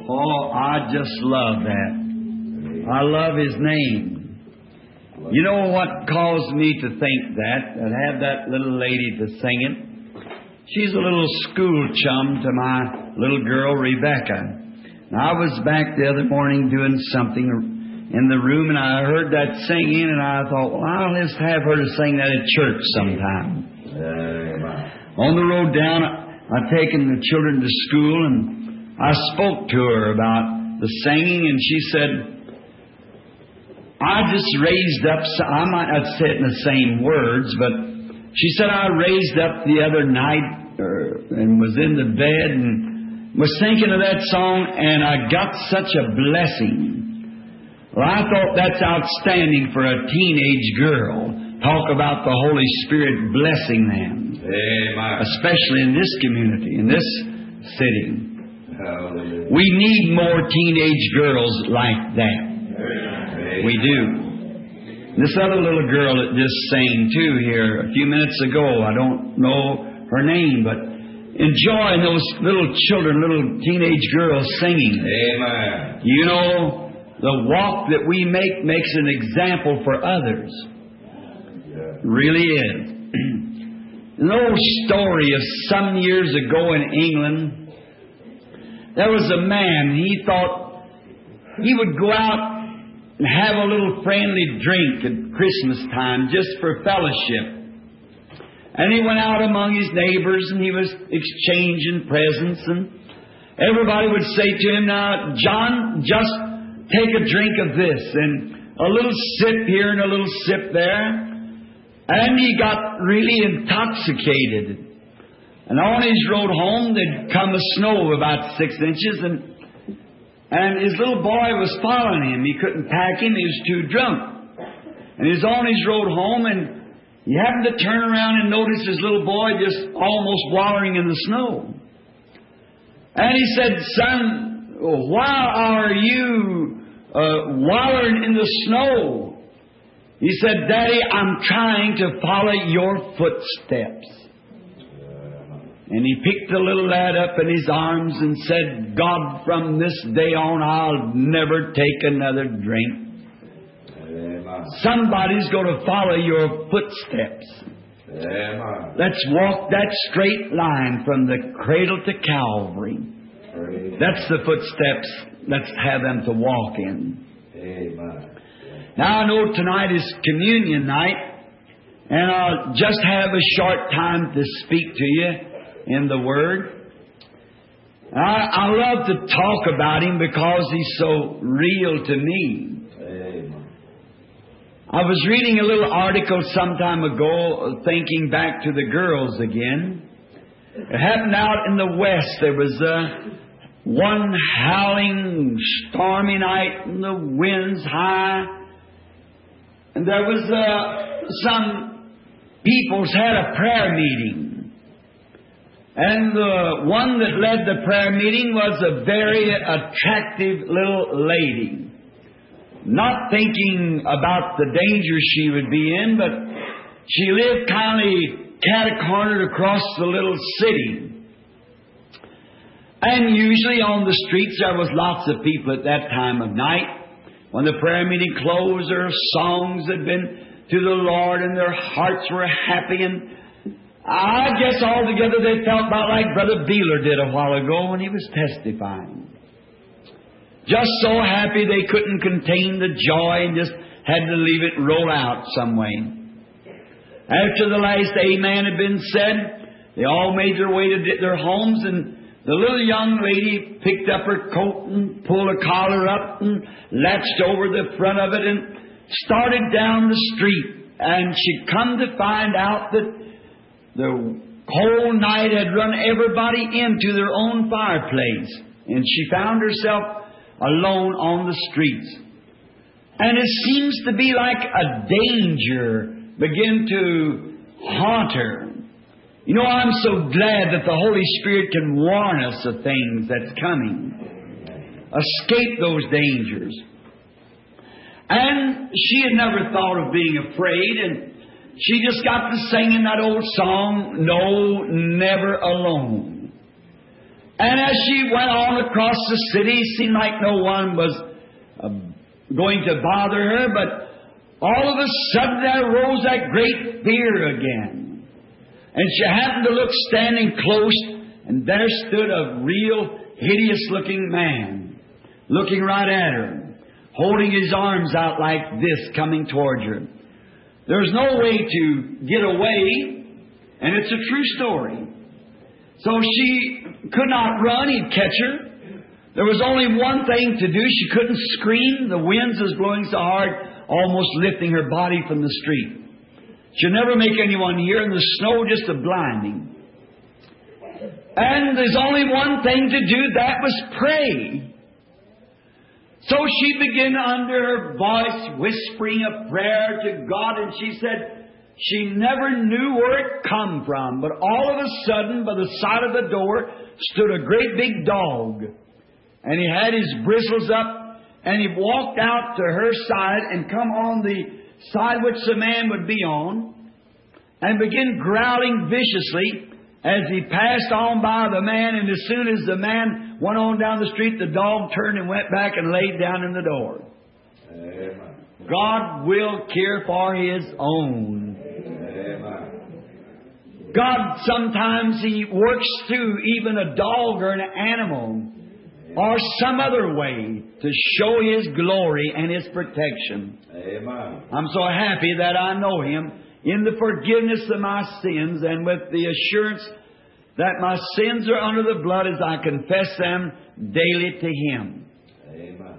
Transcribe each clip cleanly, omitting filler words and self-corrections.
Oh, I just love that. I love His name. You know what caused me to think that had that little lady to sing it? She's a little school chum to my little girl, Rebecca. And I was back the other morning doing something in the room, and I heard that singing, and I thought, well, I'll just have her to sing that at church sometime. On the road down, I'd taken the children to school, and I spoke to her about the singing, and she said, I just raised up, I might not say it in the same words, but she said, I raised up the other night and was in the bed and was thinking of that song, and I got such a blessing. Well, I thought that's outstanding for a teenage girl. Talk about the Holy Spirit blessing them. Amen. Especially in this community, in this city. Hallelujah. We need more teenage girls like that. Amen. We do. This other little girl that just sang too here a few minutes ago, I don't know her name, but enjoying those little children, little teenage girls singing. Amen. You know, the walk that we make makes an example for others. It really is. An old story of some years ago in England, there was a man, he thought he would go out and have a little friendly drink at Christmas time just for fellowship. And he went out among his neighbors and he was exchanging presents, and everybody would say to him, now, John, just take a drink of this, and a little sip here and a little sip there. And he got really intoxicated. And on his road home, there'd come a snow of about 6 inches, and his little boy was following him. He couldn't pack him, he was too drunk. And he was on his road home, and he happened to turn around and notice his little boy just almost wallowing in the snow. And he said, son, why are you wallowing in the snow? He said, Daddy, I'm trying to follow your footsteps. And he picked the little lad up in his arms and said, God, from this day on, I'll never take another drink. Amen. Somebody's going to follow your footsteps. Amen. Let's walk that straight line from the cradle to Calvary. Amen. That's the footsteps. Let's have them to walk in. Amen. Now, I know tonight is communion night, and I'll just have a short time to speak to you in the Word. I love to talk about Him because He's so real to me. Amen. I was reading a little article some time ago, thinking back to the girls again. It happened out in the West. There was one howling, stormy night, and the winds high. And there was some peoples had a prayer meeting. And the one that led the prayer meeting was a very attractive little lady. Not thinking about the danger she would be in, but she lived kind of cat-cornered across the little city. And usually on the streets there was lots of people at that time of night. When the prayer meeting closed, their songs had been to the Lord and their hearts were happy. And I guess altogether they felt about like Brother Beeler did a while ago when he was testifying. Just so happy they couldn't contain the joy and just had to leave it roll out some way. After the last amen had been said, they all made their way to their homes, and the little young lady picked up her coat and pulled her collar up and latched over the front of it and started down the street. And she'd come to find out that the cold night had run everybody into their own fireplace. And she found herself alone on the streets. And it seems to be like a danger begin to haunt her. You know, I'm so glad that the Holy Spirit can warn us of things that's coming. Escape those dangers. And she had never thought of being afraid, and she just got to singing that old song, No, Never Alone. And as she went on across the city, it seemed like no one was going to bother her, but all of a sudden there rose that great fear again. And she happened to look standing close, and there stood a real hideous-looking man, looking right at her, holding his arms out like this, coming towards her. There's no way to get away, and it's a true story. So she could not run, he'd catch her. There was only one thing to do. She couldn't scream. The winds was blowing so hard, almost lifting her body from the street. She'd never make anyone hear, and the snow just a blinding. And there's only one thing to do, that was pray. So she began under her voice, whispering a prayer to God, and she said she never knew where it come from, but all of a sudden, by the side of the door, stood a great big dog. And he had his bristles up, and he walked out to her side and come on the side which the man would be on, and began growling viciously as he passed on by the man. And as soon as the man went on down the street, the dog turned and went back and laid down in the door. Amen. God will care for His own. Amen. God sometimes He works through even a dog or an animal or some other way to show His glory and His protection. Amen. I'm so happy that I know Him in the forgiveness of my sins, and with the assurance that my sins are under the blood as I confess them daily to Him. Amen.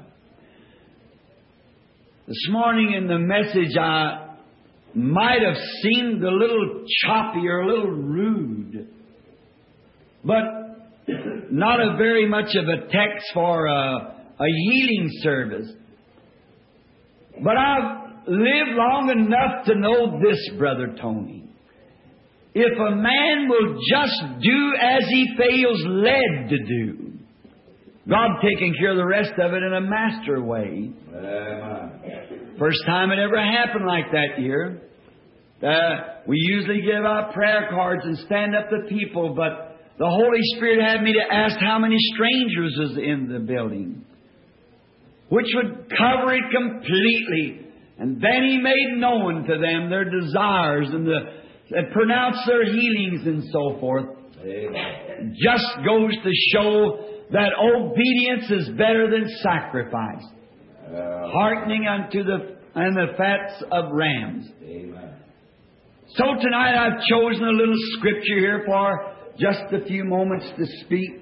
This morning in the message I might have seemed a little choppy or a little rude, but not a very much of a text for a healing service. But I've lived long enough to know this, Brother Tony. If a man will just do as he feels led to do, God taking care of the rest of it in a master way. First time it ever happened like that here. We usually give out prayer cards and stand up to people, but the Holy Spirit had me to ask how many strangers is in the building, which would cover it completely. And then He made known to them their desires and pronounce their healings and so forth. Amen. Just goes to show that obedience is better than sacrifice. Hearkening unto the fats of rams. Amen. So tonight I've chosen a little scripture here for just a few moments to speak.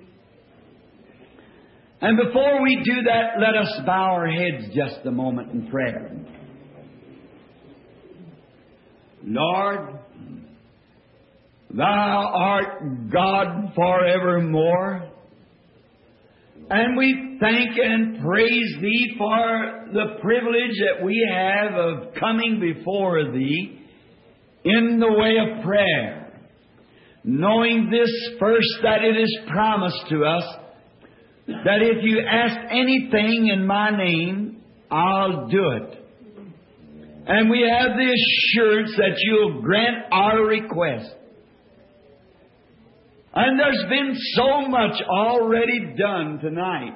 And before we do that, let us bow our heads just a moment in prayer. Lord, Thou art God forevermore, and we thank and praise Thee for the privilege that we have of coming before Thee in the way of prayer, knowing this first, that it is promised to us that if you ask anything in my name, I'll do it. And we have the assurance that You'll grant our request. And there's been so much already done tonight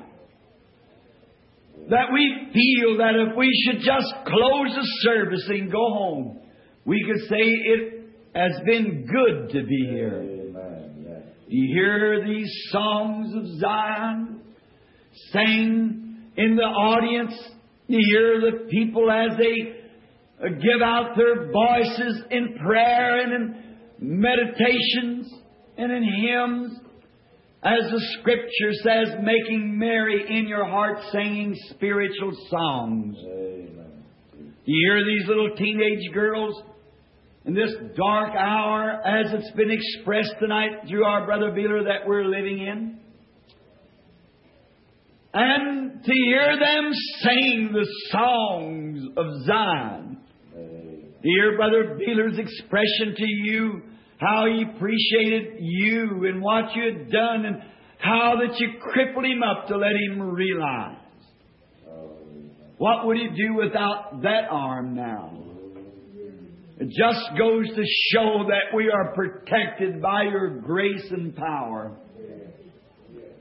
that we feel that if we should just close the service and go home, we could say it has been good to be here. Amen. You hear these songs of Zion sang in the audience. You hear the people as they give out their voices in prayer and in meditations and in hymns. As the Scripture says, making merry in your heart, singing spiritual songs. Amen. You hear these little teenage girls in this dark hour, as it's been expressed tonight through our Brother Beeler that we're living in. And to hear them sing the songs of Zion. To hear Brother Beeler's expression to you, how he appreciated you and what you had done, and how that you crippled him up to let him realize. What would he do without that arm now? It just goes to show that we are protected by your grace and power.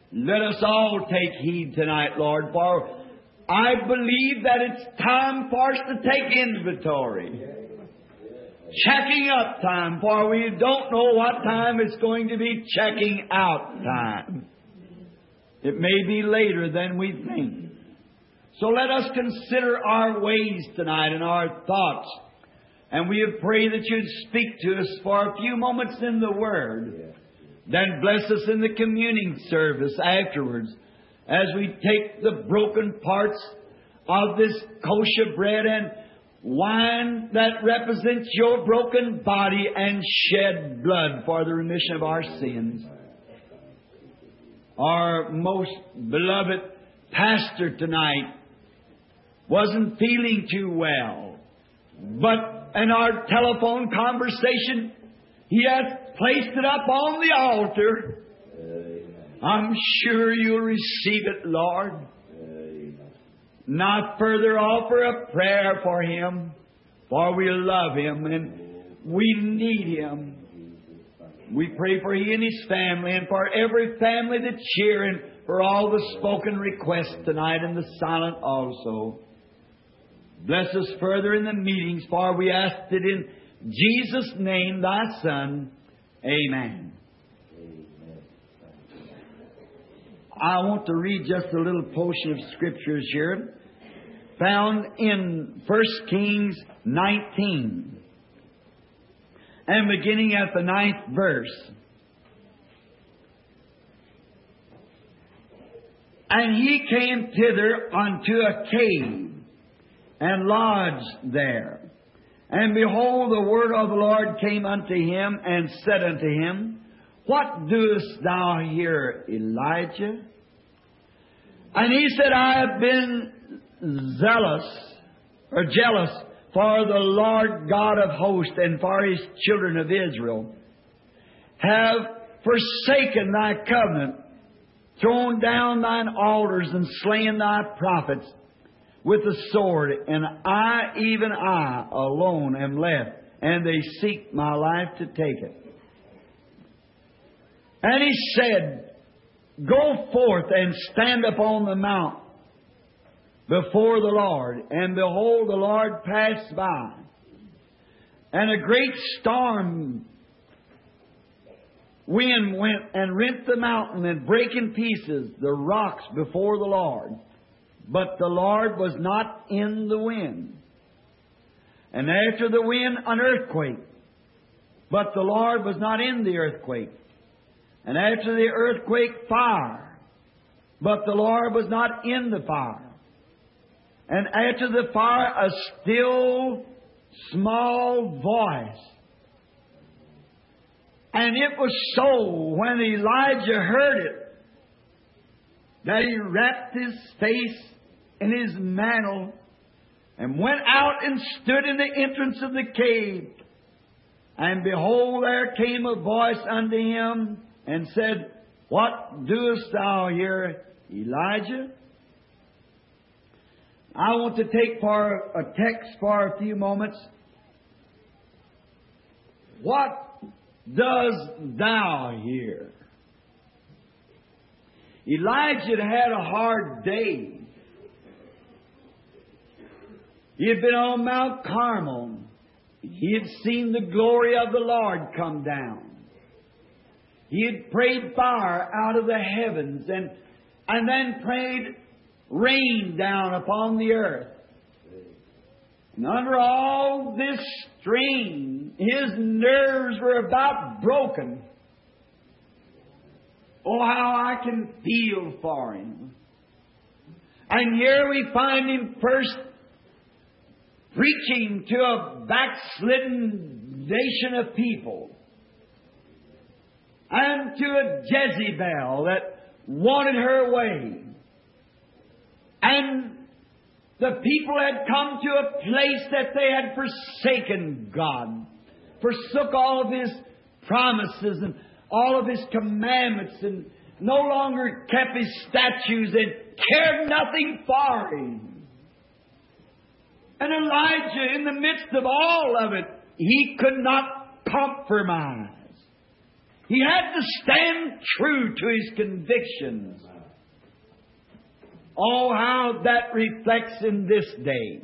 Let us all take heed tonight, Lord, for I believe that it's time for us to take inventory. Checking up time, for we don't know what time it's going to be checking out time. It may be later than we think. So let us consider our ways tonight and our thoughts. And we pray that you'd speak to us for a few moments in the Word. Then bless us in the communing service afterwards as we take the broken parts of this kosher bread and wine that represents your broken body and shed blood for the remission of our sins. Our most beloved pastor tonight wasn't feeling too well, but in our telephone conversation, he has placed it up on the altar. I'm sure you'll receive it, Lord. Not further offer a prayer for him, for we love him and we need him. We pray for he and his family and for every family that's here and for all the spoken requests tonight and the silent also. Bless us further in the meetings, for we ask it in Jesus' name, thy Son. Amen. I want to read just a little portion of Scriptures here, found in 1 Kings 19, and beginning at the 9th verse. And he came thither unto a cave, and lodged there. And behold, the word of the Lord came unto him, and said unto him, What doest thou here, Elijah? And he said, I have been jealous for the Lord God of hosts and for his children of Israel, have forsaken thy covenant, thrown down thine altars, and slain thy prophets with the sword, and I, even I, alone am left, and they seek my life to take it. And he said, Go forth and stand upon the mount before the Lord. And behold, the Lord passed by, and a great storm wind went and rent the mountain and brake in pieces the rocks before the Lord. But the Lord was not in the wind. And after the wind, an earthquake. But the Lord was not in the earthquake. And after the earthquake, fire. But the Lord was not in the fire. And after the fire, a still small voice. And it was so, when Elijah heard it, that he wrapped his face in his mantle and went out and stood in the entrance of the cave. And behold, there came a voice unto him and said, What doest thou here, Elijah? I want to take for a text for a few moments. What dost thou here? Elijah had a hard day. He had been on Mount Carmel. He had seen the glory of the Lord come down. He had prayed fire out of the heavens and then prayed rain down upon the earth. And under all this strain, his nerves were about broken. Oh, how I can feel for him. And here we find him first preaching to a backslidden nation of people, and to a Jezebel that wanted her way. And the people had come to a place that they had forsaken God, forsook all of His promises and all of His commandments, and no longer kept His statutes and cared nothing for Him. And Elijah, in the midst of all of it, he could not compromise. He had to stand true to his convictions. Oh, how that reflects in this day.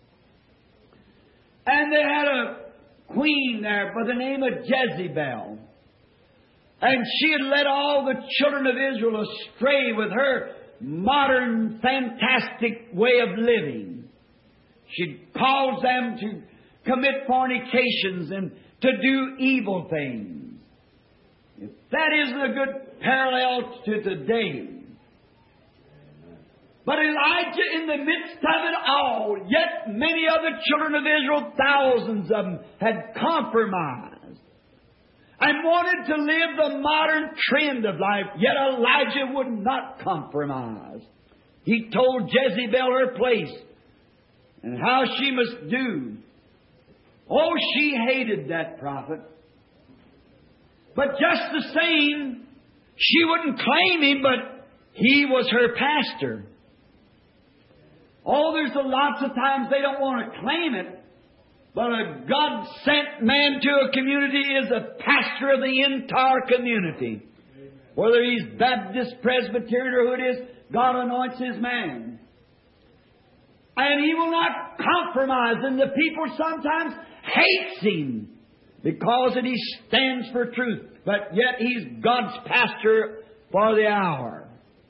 And they had a queen there by the name of Jezebel. And she had led all the children of Israel astray with her modern, fantastic way of living. She'd caused them to commit fornications and to do evil things. If that isn't a good parallel to today. But Elijah, in the midst of it all, yet many other children of Israel, thousands of them, had compromised and wanted to live the modern trend of life. Yet Elijah would not compromise. He told Jezebel her place and how she must do. Oh, she hated that prophet. But just the same, she wouldn't claim him, but he was her pastor. Oh, there's lots of times they don't want to claim it. But a God-sent man to a community is a pastor of the entire community. Whether he's Baptist, Presbyterian, or who it is, God anoints his man. And he will not compromise. And the people sometimes hates him because he stands for truth. But yet he's God's pastor for the hour.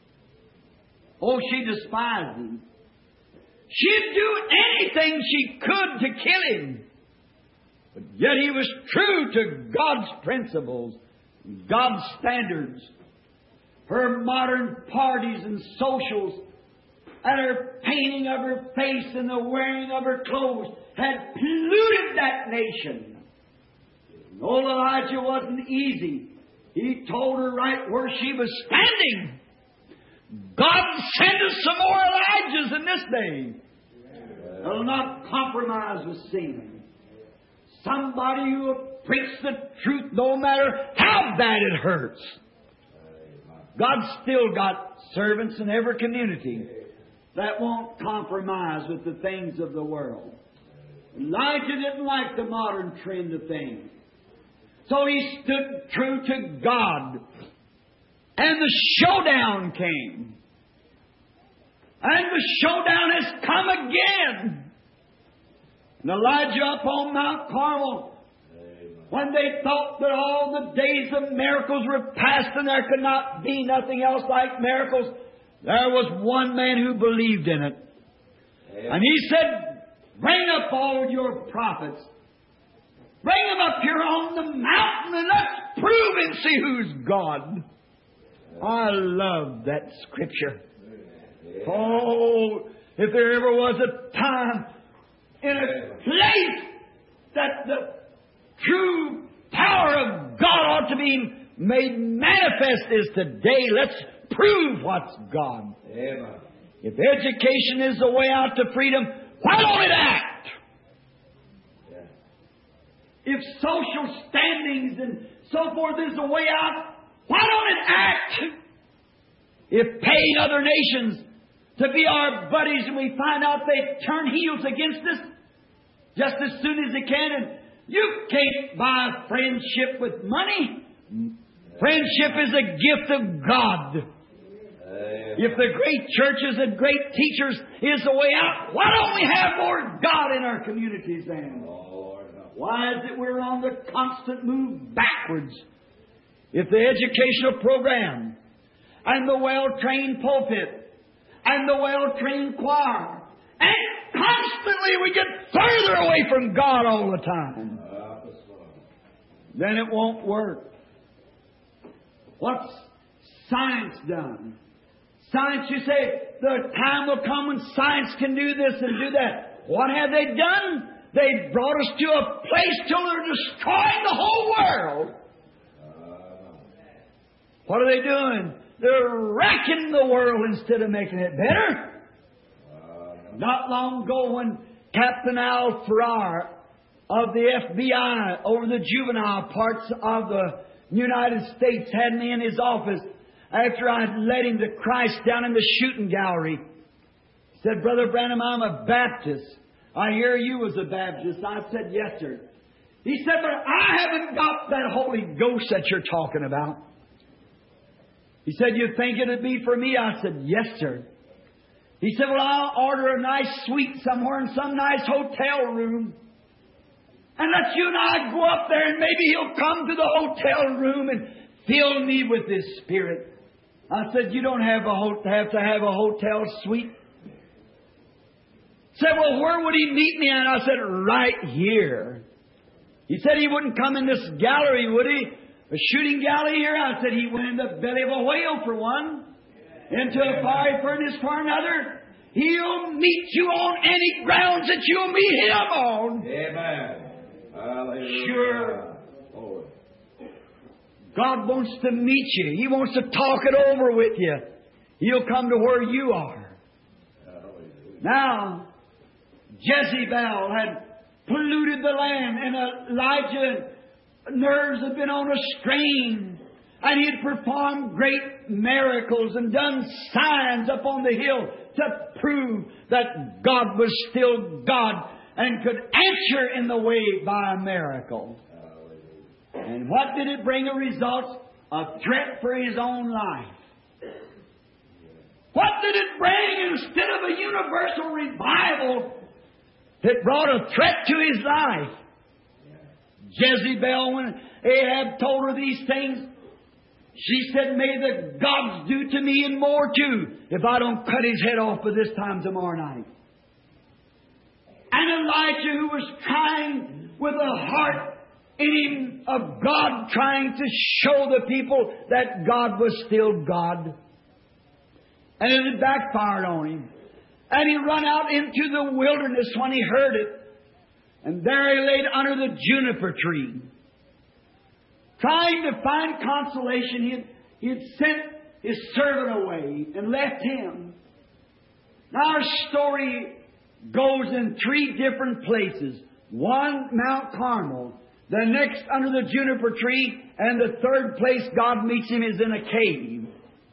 Oh, she despised him. She'd do anything she could to kill him. But yet he was true to God's principles, God's standards. Her modern parties and socials and her painting of her face and the wearing of her clothes had polluted that nation. Old Elijah wasn't easy. He told her right where she was standing. God send us some more Elijahs in this day. They'll not compromise with sin. Somebody who will preach the truth no matter how bad it hurts. God's still got servants in every community that won't compromise with the things of the world. Elijah didn't like the modern trend of things. So he stood true to God. And the showdown came. And the showdown has come again. And Elijah up on Mount Carmel, when they thought that all the days of miracles were past and there could not be nothing else like miracles, there was one man who believed in it. And he said, bring up all your prophets. Bring them up here on the mountain and let's prove and see who's God. I love that scripture. Oh, if there ever was a time in a place that the true power of God ought to be made manifest is today. Let's prove what's God. Amen. If education is the way out to freedom, why don't it act? Yeah. If social standings and so forth is the way out, why don't it act? If paying other nations to be our buddies and we find out they turn heels against us just as soon as they can, and you can't buy friendship with money. Friendship is a gift of God. If the great churches and great teachers is the way out, why don't we have more God in our communities then? Why is it we're on the constant move backwards? If the educational program and the well-trained pulpit and the well-trained choir, and constantly we get further away from God all the time, then it won't work. What's science done? Science, you say, the time will come when science can do this and do that. What have they done? They brought us to a place till they're destroying the whole world. What are they doing? They're wrecking the world instead of making it better. Not long ago when Captain Al Farrar of the FBI over the juvenile parts of the United States had me in his office after I had led him to Christ down in the shooting gallery. He said, Brother Branham, I'm a Baptist. I hear you was a Baptist. I said, yes, sir. He said, but I haven't got that Holy Ghost that you're talking about. He said, you think it'd be for me? I said, yes, sir. He said, well, I'll order a nice suite somewhere in some nice hotel room. And let you and I go up there and maybe He'll come to the hotel room and fill me with His Spirit. I said, you don't have to have a hotel suite. He said, well, where would He meet me? And I said, right here. He said He wouldn't come in this gallery, would He? A shooting gallery here? I said, He went in the belly of a whale for one. Into a fiery furnace for another. He'll meet you on any grounds that you'll meet Him on. Amen. Hallelujah. Sure. God wants to meet you. He wants to talk it over with you. He'll come to where you are. Now, Jezebel had polluted the land, and Elijah's nerves had been on a strain. And he had performed great miracles and done signs up on the hill to prove that God was still God and could answer in the way by a miracle. And what did it bring a result? A threat for his own life. What did it bring instead of a universal revival? It brought a threat to his life. Jezebel, when Ahab told her these things, she said, may the gods do to me and more too if I don't cut his head off by this time tomorrow night. And Elijah, who was trying with a heart in him of God, trying to show the people that God was still God. And it had backfired on him. And he run out into the wilderness when he heard it. And there he laid under the juniper tree, trying to find consolation. He had sent his servant away and left him. Now our story goes in three different places. One, Mount Carmel. The next, under the juniper tree. And the third place God meets him is in a cave.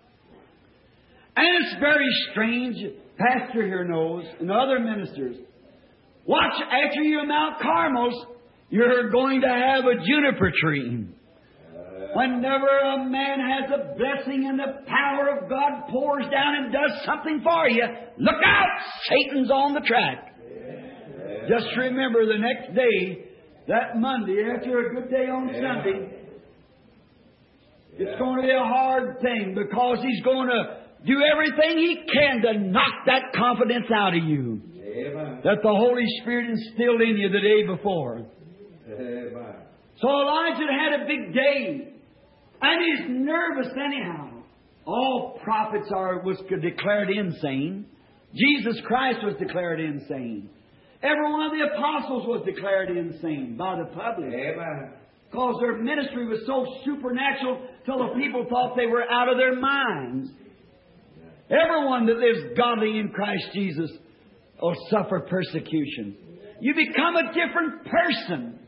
And it's very strange. Pastor here knows, and other ministers. Watch, after you're in Mount Carmel, you're going to have a juniper tree. Whenever a man has a blessing and the power of God pours down and does something for you, look out! Satan's on the track. Just remember the next day, that Monday, after a good day on Sunday, it's going to be a hard thing because he's going to do everything he can to knock that confidence out of you that the Holy Spirit instilled in you the day before. So Elijah had a big day. And he's nervous anyhow. All prophets was declared insane. Jesus Christ was declared insane. Every one of the apostles was declared insane by the public. Because their ministry was so supernatural till the people thought they were out of their minds. Everyone that lives godly in Christ Jesus will suffer persecution. You become a different person.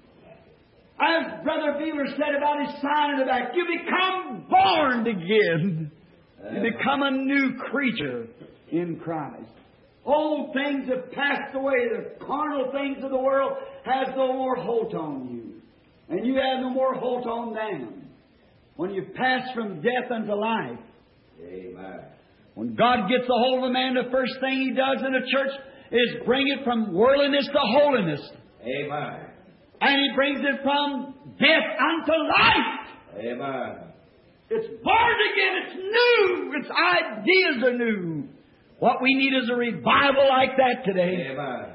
As Brother Beeler said about his sign in the back, you become born again. You become a new creature in Christ. Old things have passed away. The carnal things of the world has no more hold on you. And you have no more hold on them. When you pass from death unto life. Amen. When God gets a hold of a man, the first thing He does in a church is bring it from worldliness to holiness. Amen. And He brings it from death unto life. Amen. It's born again. It's new. Its ideas are new. What we need is a revival like that today. Amen.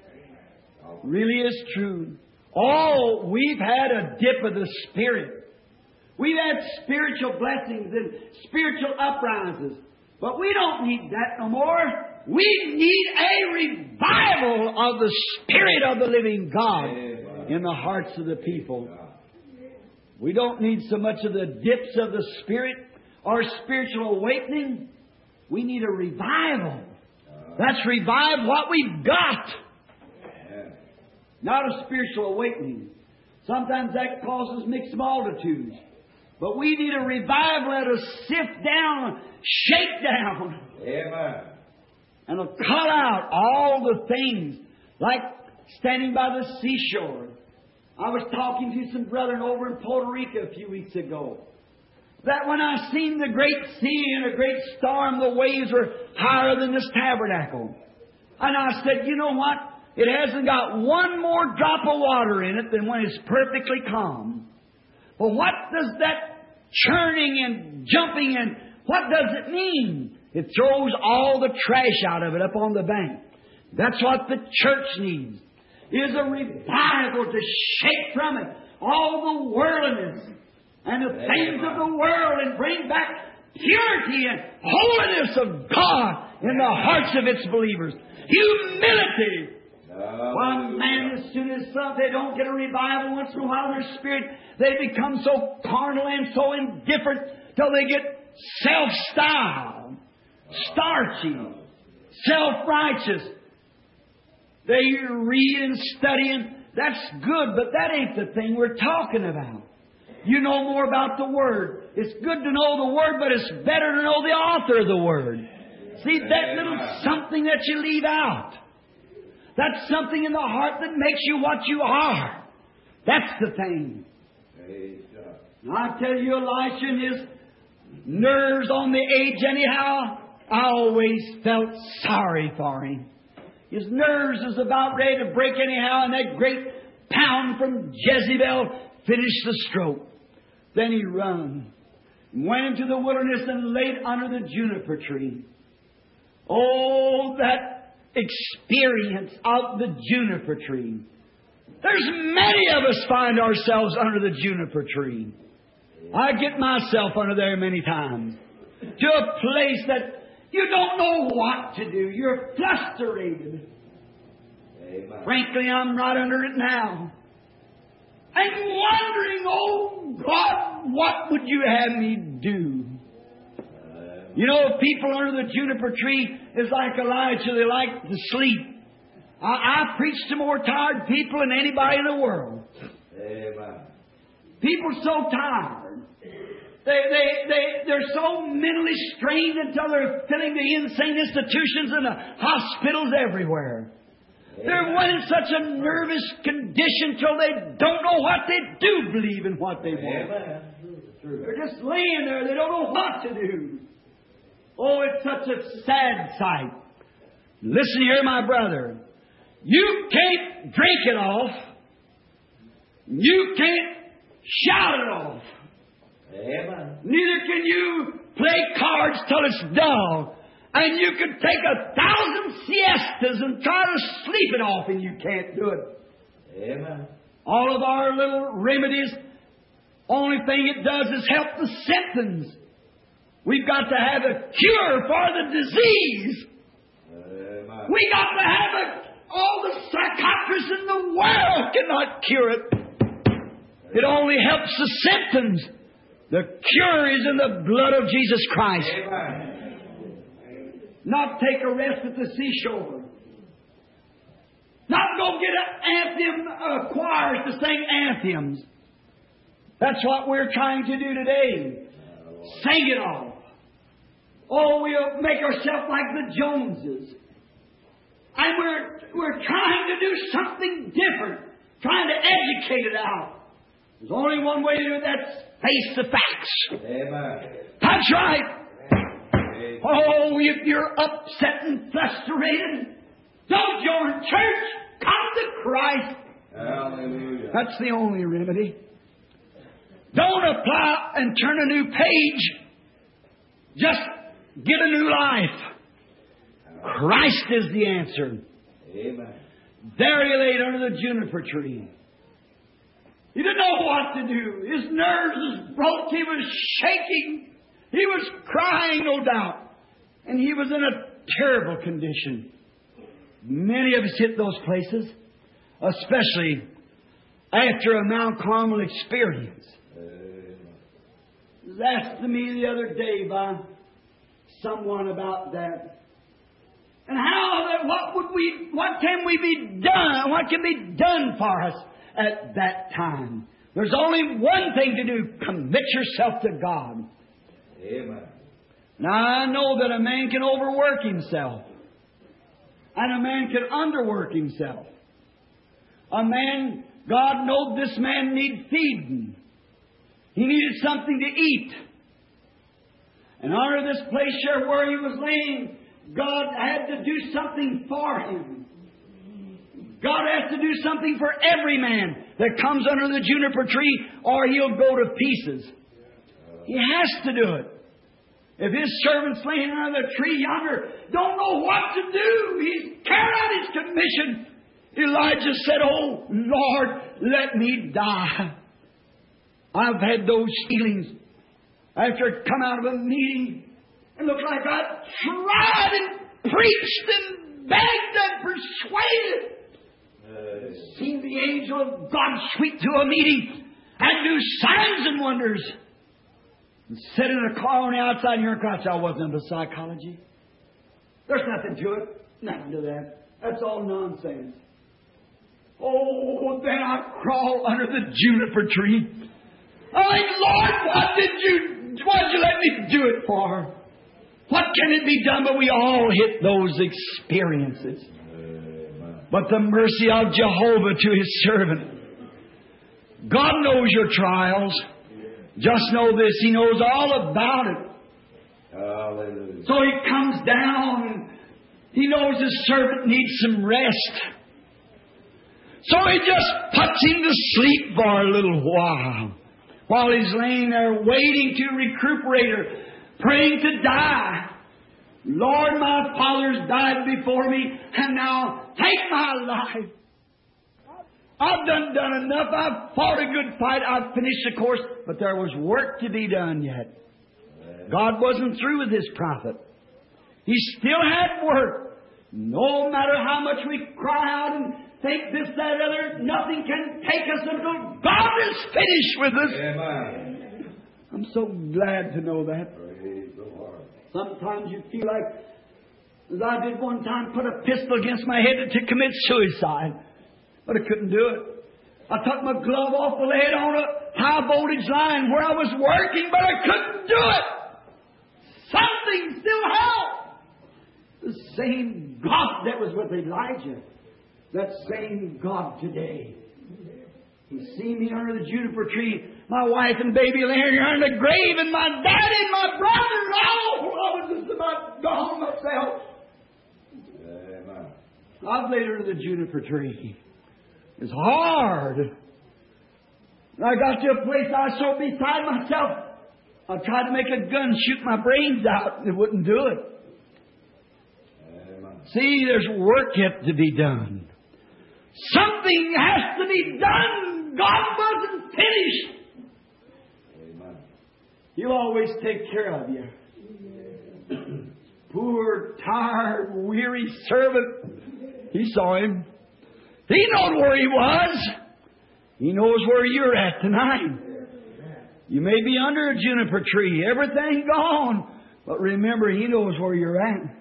Really is true. Oh, we've had a dip of the Spirit. We've had spiritual blessings and spiritual uprises. But we don't need that no more. We need a revival of the Spirit of the living God in the hearts of the people. We don't need so much of the dips of the Spirit or spiritual awakening. We need a revival. Let's revive what we've got. Not a spiritual awakening. Sometimes that causes mixed multitudes. But we need a revival that'll sift down, shake down. Amen. And it'll cut out all the things like standing by the seashore. I was talking to some brethren over in Puerto Rico a few weeks ago. That when I seen the great sea and a great storm, the waves were higher than this tabernacle. And I said, you know what? It hasn't got one more drop of water in it than when it's perfectly calm. But what does that churning and jumping and what does it mean? It throws all the trash out of it up on the bank. That's what the church needs, is a revival to shake from it all the worldliness and the things of the world and bring back purity and holiness of God in the hearts of its believers. Humility. One man, as soon as they don't get a revival once in a while, their spirit, they become so carnal and so indifferent till they get self-styled, starchy, self-righteous. They read and study, and that's good, but that ain't the thing we're talking about. You know more about the Word. It's good to know the Word, but it's better to know the author of the Word. See, that little something that you leave out. That's something in the heart that makes you what you are. That's the thing. I tell you, Elisha and his nerves on the edge anyhow, I always felt sorry for him. His nerves was about ready to break anyhow, and that great pound from Jezebel finished the stroke. Then he run, went into the wilderness and laid under the juniper tree. Oh, that experience of the juniper tree. There's many of us find ourselves under the juniper tree. I get myself under there many times. To a place that you don't know what to do. You're frustrated. Amen. Frankly, I'm right under it now. I'm wondering, oh God, what would you have me do? You know, people under the juniper tree is like Elijah. They like to sleep. I preach to more tired people than anybody in the world. Amen. People are so tired. They're so mentally strained until they're filling the insane institutions and the hospitals everywhere. Amen. They're in such a nervous condition till they don't know what they do believe in what they want. Amen. They're just laying there. They don't know what to do. Oh, it's such a sad sight. Listen here, my brother. You can't drink it off. You can't shout it off. Amen. Neither can you play cards till it's dull. And you can take 1,000 siestas and try to sleep it off, and you can't do it. Amen. All of our little remedies, only thing it does is help the symptoms. We've got to have a cure for the disease. Amen. We got to have it. All the psychiatrists in the world cannot cure it. It only helps the symptoms. The cure is in the blood of Jesus Christ. Amen. Not take a rest at the seashore. Not go get an choirs to sing anthems. That's what we're trying to do today. Sing it all. Oh, we'll make ourselves like the Joneses. And we're trying to do something different. Trying to educate it out. There's only one way to do it. That's face the facts. Amen. That's right. Amen. Oh, if you're upset and frustrated, don't join church. Come to Christ. Hallelujah. That's the only remedy. Don't apply and turn a new page. Just get a new life. Christ is the answer. Amen. There he laid under the juniper tree. He didn't know what to do. His nerves was broke. He was shaking. He was crying, no doubt. And he was in a terrible condition. Many of us hit those places, especially after a Mount Carmel experience. It was asked to me the other day by someone about that. And what can be done for us at that time? There's only one thing to do. Commit yourself to God. Amen. Now, I know that a man can overwork himself. And a man can underwork himself. A man God knowed this man needed feeding. He needed something to eat. And under this place here where he was laying, God had to do something for him. God has to do something for every man that comes under the juniper tree, or he'll go to pieces. He has to do it. If his servant's laying under the tree yonder, don't know what to do, he's carried out his commission. Elijah said, "Oh, Lord, let me die." I've had those feelings after I'd come out of a meeting and looked like I'd tried and preached and begged and persuaded. Seen the angel of God sweep through a meeting and do signs and wonders. And sit in a car on the outside here and cry, I wasn't into psychology. There's nothing to it. Nothing to that. That's all nonsense. Oh, then I crawl under the juniper tree. I think, Lord, why did you let me do it for? What can it be done? But we all hit those experiences. But the mercy of Jehovah to His servant. God knows your trials. Just know this, He knows all about it. Hallelujah. So He comes down and He knows His servant needs some rest. So He just puts him to sleep for a little while he's laying there waiting to recuperate or praying to die. Lord, my fathers died before me, and now take my life. I've done enough. I've fought a good fight. I've finished the course. But there was work to be done yet. God wasn't through with His prophet. He still had work. No matter how much we cry out and think this, that, other, nothing can take us until God is finished with us. Amen. I'm so glad to know that. Praise the Lord. Sometimes you feel like, as I did one time, put a pistol against my head to commit suicide. But I couldn't do it. I took my glove off and laid it on a high voltage line where I was working, but I couldn't do it. Something still helped. The same God that was with Elijah, that same God today. He seen me under the juniper tree, my wife and baby laying here in the grave, and my daddy and my brother. Oh, I was just about gone myself. Amen. I've laid under the juniper tree. It's hard. And I got to a place I was so beside myself, I tried to make a gun shoot my brains out, and it wouldn't do it. Amen. See, there's work yet to be done. Something has to be done. God wasn't finished. Amen. He'll always take care of you. Poor, tired, weary servant. He saw him. He knows where he was. He knows where you're at tonight. You may be under a juniper tree, everything gone. But remember, He knows where you're at.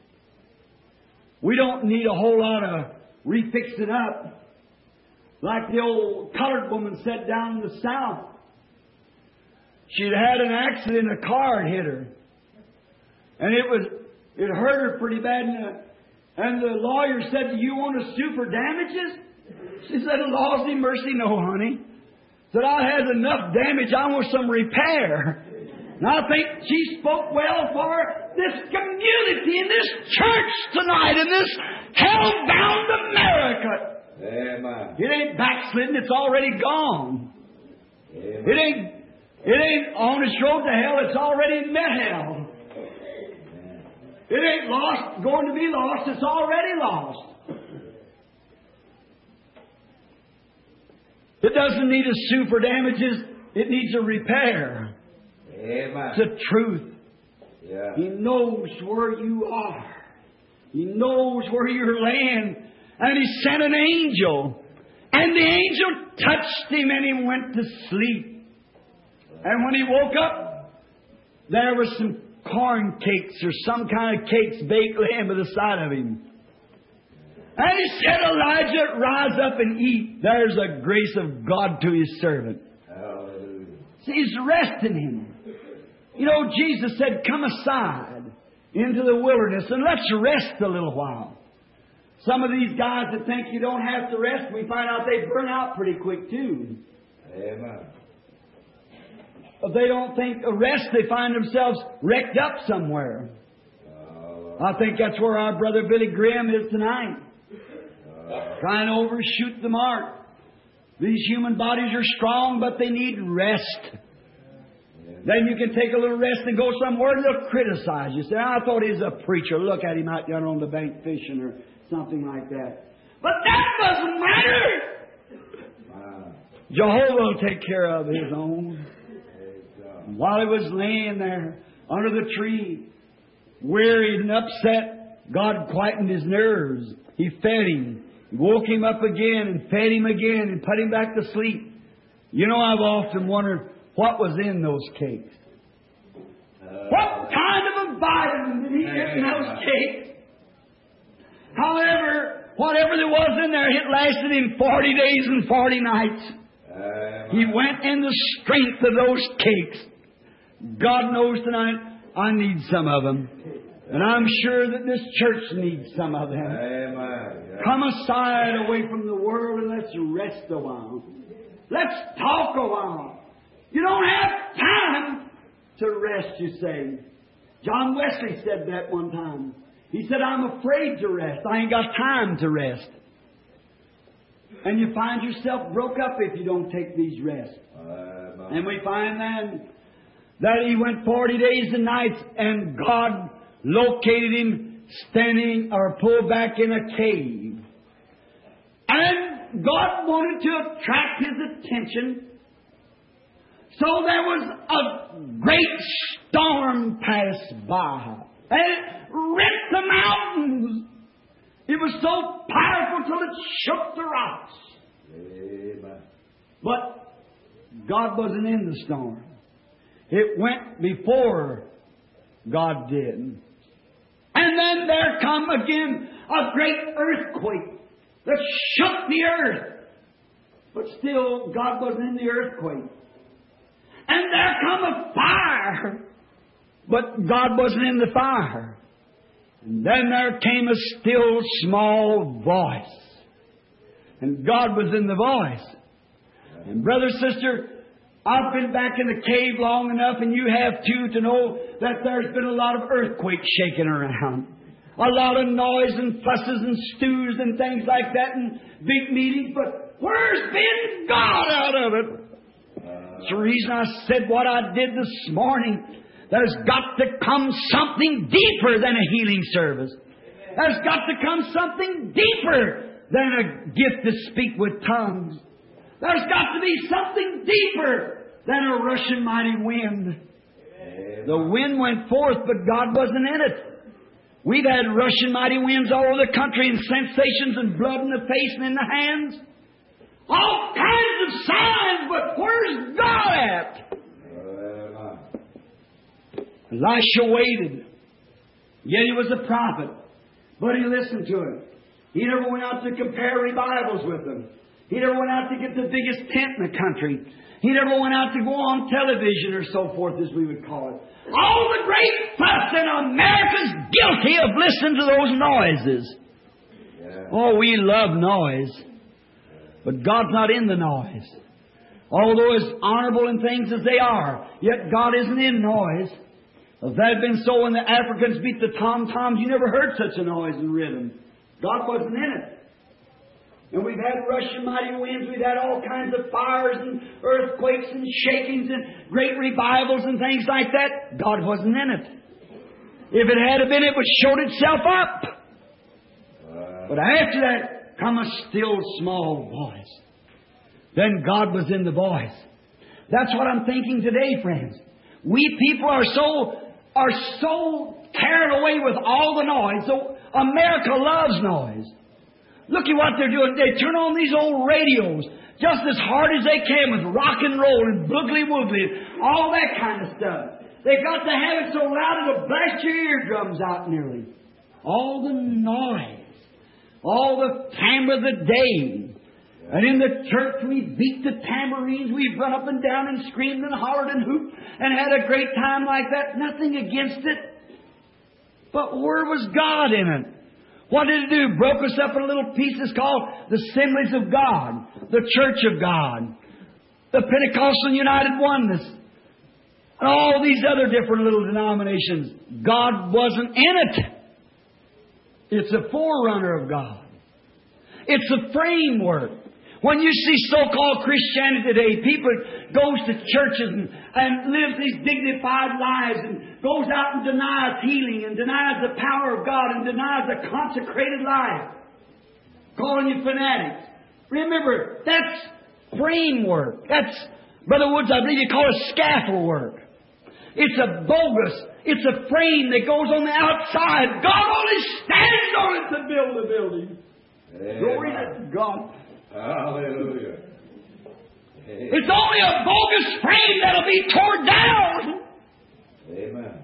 We don't need a whole lot of refixing up. Like the old colored woman said down in the South. She'd had an accident, a car had hit her. And it hurt her pretty bad. And the lawyer said, "Do you want to sue for damages?" She said, "Lawsy mercy, no, honey." Said, "I had enough damage. I want some repair." And I think she spoke well for this community and this church tonight in this hell-bound America. Amen. It ain't backslidden. It's already gone. Amen. It ain't on its road to hell. It's already met hell. It ain't lost, going to be lost. It's already lost. It doesn't need a sue for damages. It needs a repair. Amen. It's the truth. Yeah. He knows where you are. He knows where you're laying. And He sent an angel. And the angel touched him and he went to sleep. And when he woke up, there were some corn cakes or some kind of cakes baked laying by the side of him. And He said, "Elijah, rise up and eat." There's the grace of God to His servant. Hallelujah. See, He's resting him. You know, Jesus said, "Come aside into the wilderness and let's rest a little while." Some of these guys that think you don't have to rest, we find out they burn out pretty quick too. Amen. If they don't think of rest, they find themselves wrecked up somewhere. I think that's where our brother Billy Graham is tonight. Trying to overshoot the mark. These human bodies are strong, but they need rest. Then you can take a little rest and go somewhere and they'll criticize you. Say, I thought he was a preacher. Look at him out yonder on the bank fishing or something like that. But that doesn't matter. Jehovah will take care of His own. While he was laying there under the tree, wearied and upset, God quietened his nerves. He fed him. He woke him up again and fed him again and put him back to sleep. You know, I've often wondered what was in those cakes. What kind of a vitamin did he get in those cakes? However, whatever there was in there, it lasted him 40 days and 40 nights. He went in the strength of those cakes. God knows tonight I need some of them. And I'm sure that this church needs some of them. Amen. Come aside away from the world and let's rest a while. Let's talk a while. You don't have time to rest, you say. John Wesley said that one time. He said, I'm afraid to rest. I ain't got time to rest. And you find yourself broke up if you don't take these rests. And we find then that he went 40 days and nights and God located him standing or pulled back in a cave. And God wanted to attract his attention. So there was a great storm passed by. And it rent the mountains. It was so powerful till it shook the rocks. Amen. But God wasn't in the storm. It went before God did. And then there come again a great earthquake that shook the earth. But still, God wasn't in the earthquake. And there come a fire. But God wasn't in the fire. And then there came a still small voice. And God was in the voice. And brother, sister, I've been back in the cave long enough, and you have too, to know that there's been a lot of earthquakes shaking around. A lot of noise and fusses and stews and things like that and big meetings, but where's been God out of it? That's the reason I said what I did this morning. There's got to come something deeper than a healing service. There's got to come something deeper than a gift to speak with tongues. There's got to be something deeper than a rushing mighty wind. The wind went forth, but God wasn't in it. We've had rushing mighty winds all over the country and sensations and blood in the face and in the hands. All kinds of signs, but where's God at? Elisha waited. Yet he was a prophet. But he listened to him. He never went out to compare revivals with them. He never went out to get the biggest tent in the country. He never went out to go on television or so forth, as we would call it. All the great fuss in America's guilty of listening to those noises. Yeah. Oh, we love noise. But God's not in the noise. Although as honorable in things as they are, yet God isn't in noise. If that had been so when the Africans beat the tom-toms, you never heard such a noise and rhythm. God wasn't in it. And we've had rushing mighty winds, we've had all kinds of fires and earthquakes and shakings and great revivals and things like that. God wasn't in it. If it had been, it would have showed itself up. But after that, come a still small voice. Then God was in the voice. That's what I'm thinking today, friends. We people are so carried away with all the noise. So America loves noise. Look at what they're doing. They turn on these old radios just as hard as they can with rock and roll and boogly-woogly and all that kind of stuff. They've got to have it so loud it'll blast your eardrums out nearly. All the noise. All the time of the day. And in the church we beat the tambourines. We've run up and down and screamed and hollered and hooped and had a great time like that. Nothing against it. But where was God in it? What did it do? Broke us up in little pieces called the Assemblies of God, the Church of God, the Pentecostal United Oneness, and all these other different little denominations. God wasn't in it. It's a forerunner of God. It's a framework. When you see so-called Christianity today, people goes to churches and lives these dignified lives and goes out and denies healing and denies the power of God and denies a consecrated life, calling you fanatics. Remember, that's framework. That's, Brother Woods, I believe you call it scaffold work. It's a bogus. It's a frame that goes on the outside. God only stands on it to build the building. Glory to God. Hallelujah. It's only a bogus frame that'll be torn down. Amen.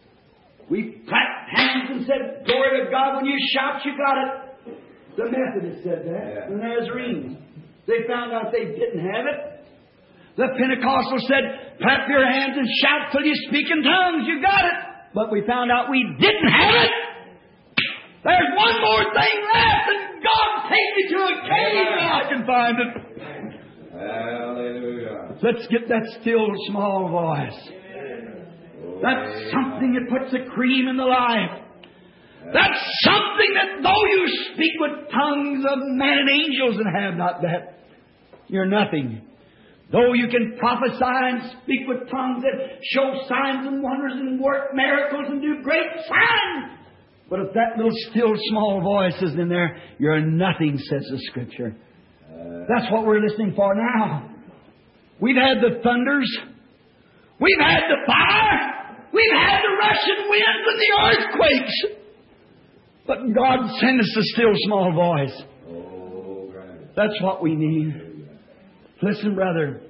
We clapped hands and said, glory to God, when you shout, you got it. The Methodists said that. Yeah. The Nazarenes. They found out they didn't have it. The Pentecostals said, clap your hands and shout till you speak in tongues. You got it. But we found out we didn't have it. There's one more thing left, and God take me to a cave and I can find it. Hallelujah. Let's get that still small voice. That's something that puts the cream in the life. That's something that though you speak with tongues of men and angels and have not that, you're nothing. Though you can prophesy and speak with tongues that show signs and wonders and work miracles and do great signs, but if that little still small voice is in there, you're nothing, says the Scripture. That's what we're listening for now. We've had the thunders. We've had the fire. We've had the rushing winds and the earthquakes. But God sent us a still small voice. That's what we need. Listen, brother.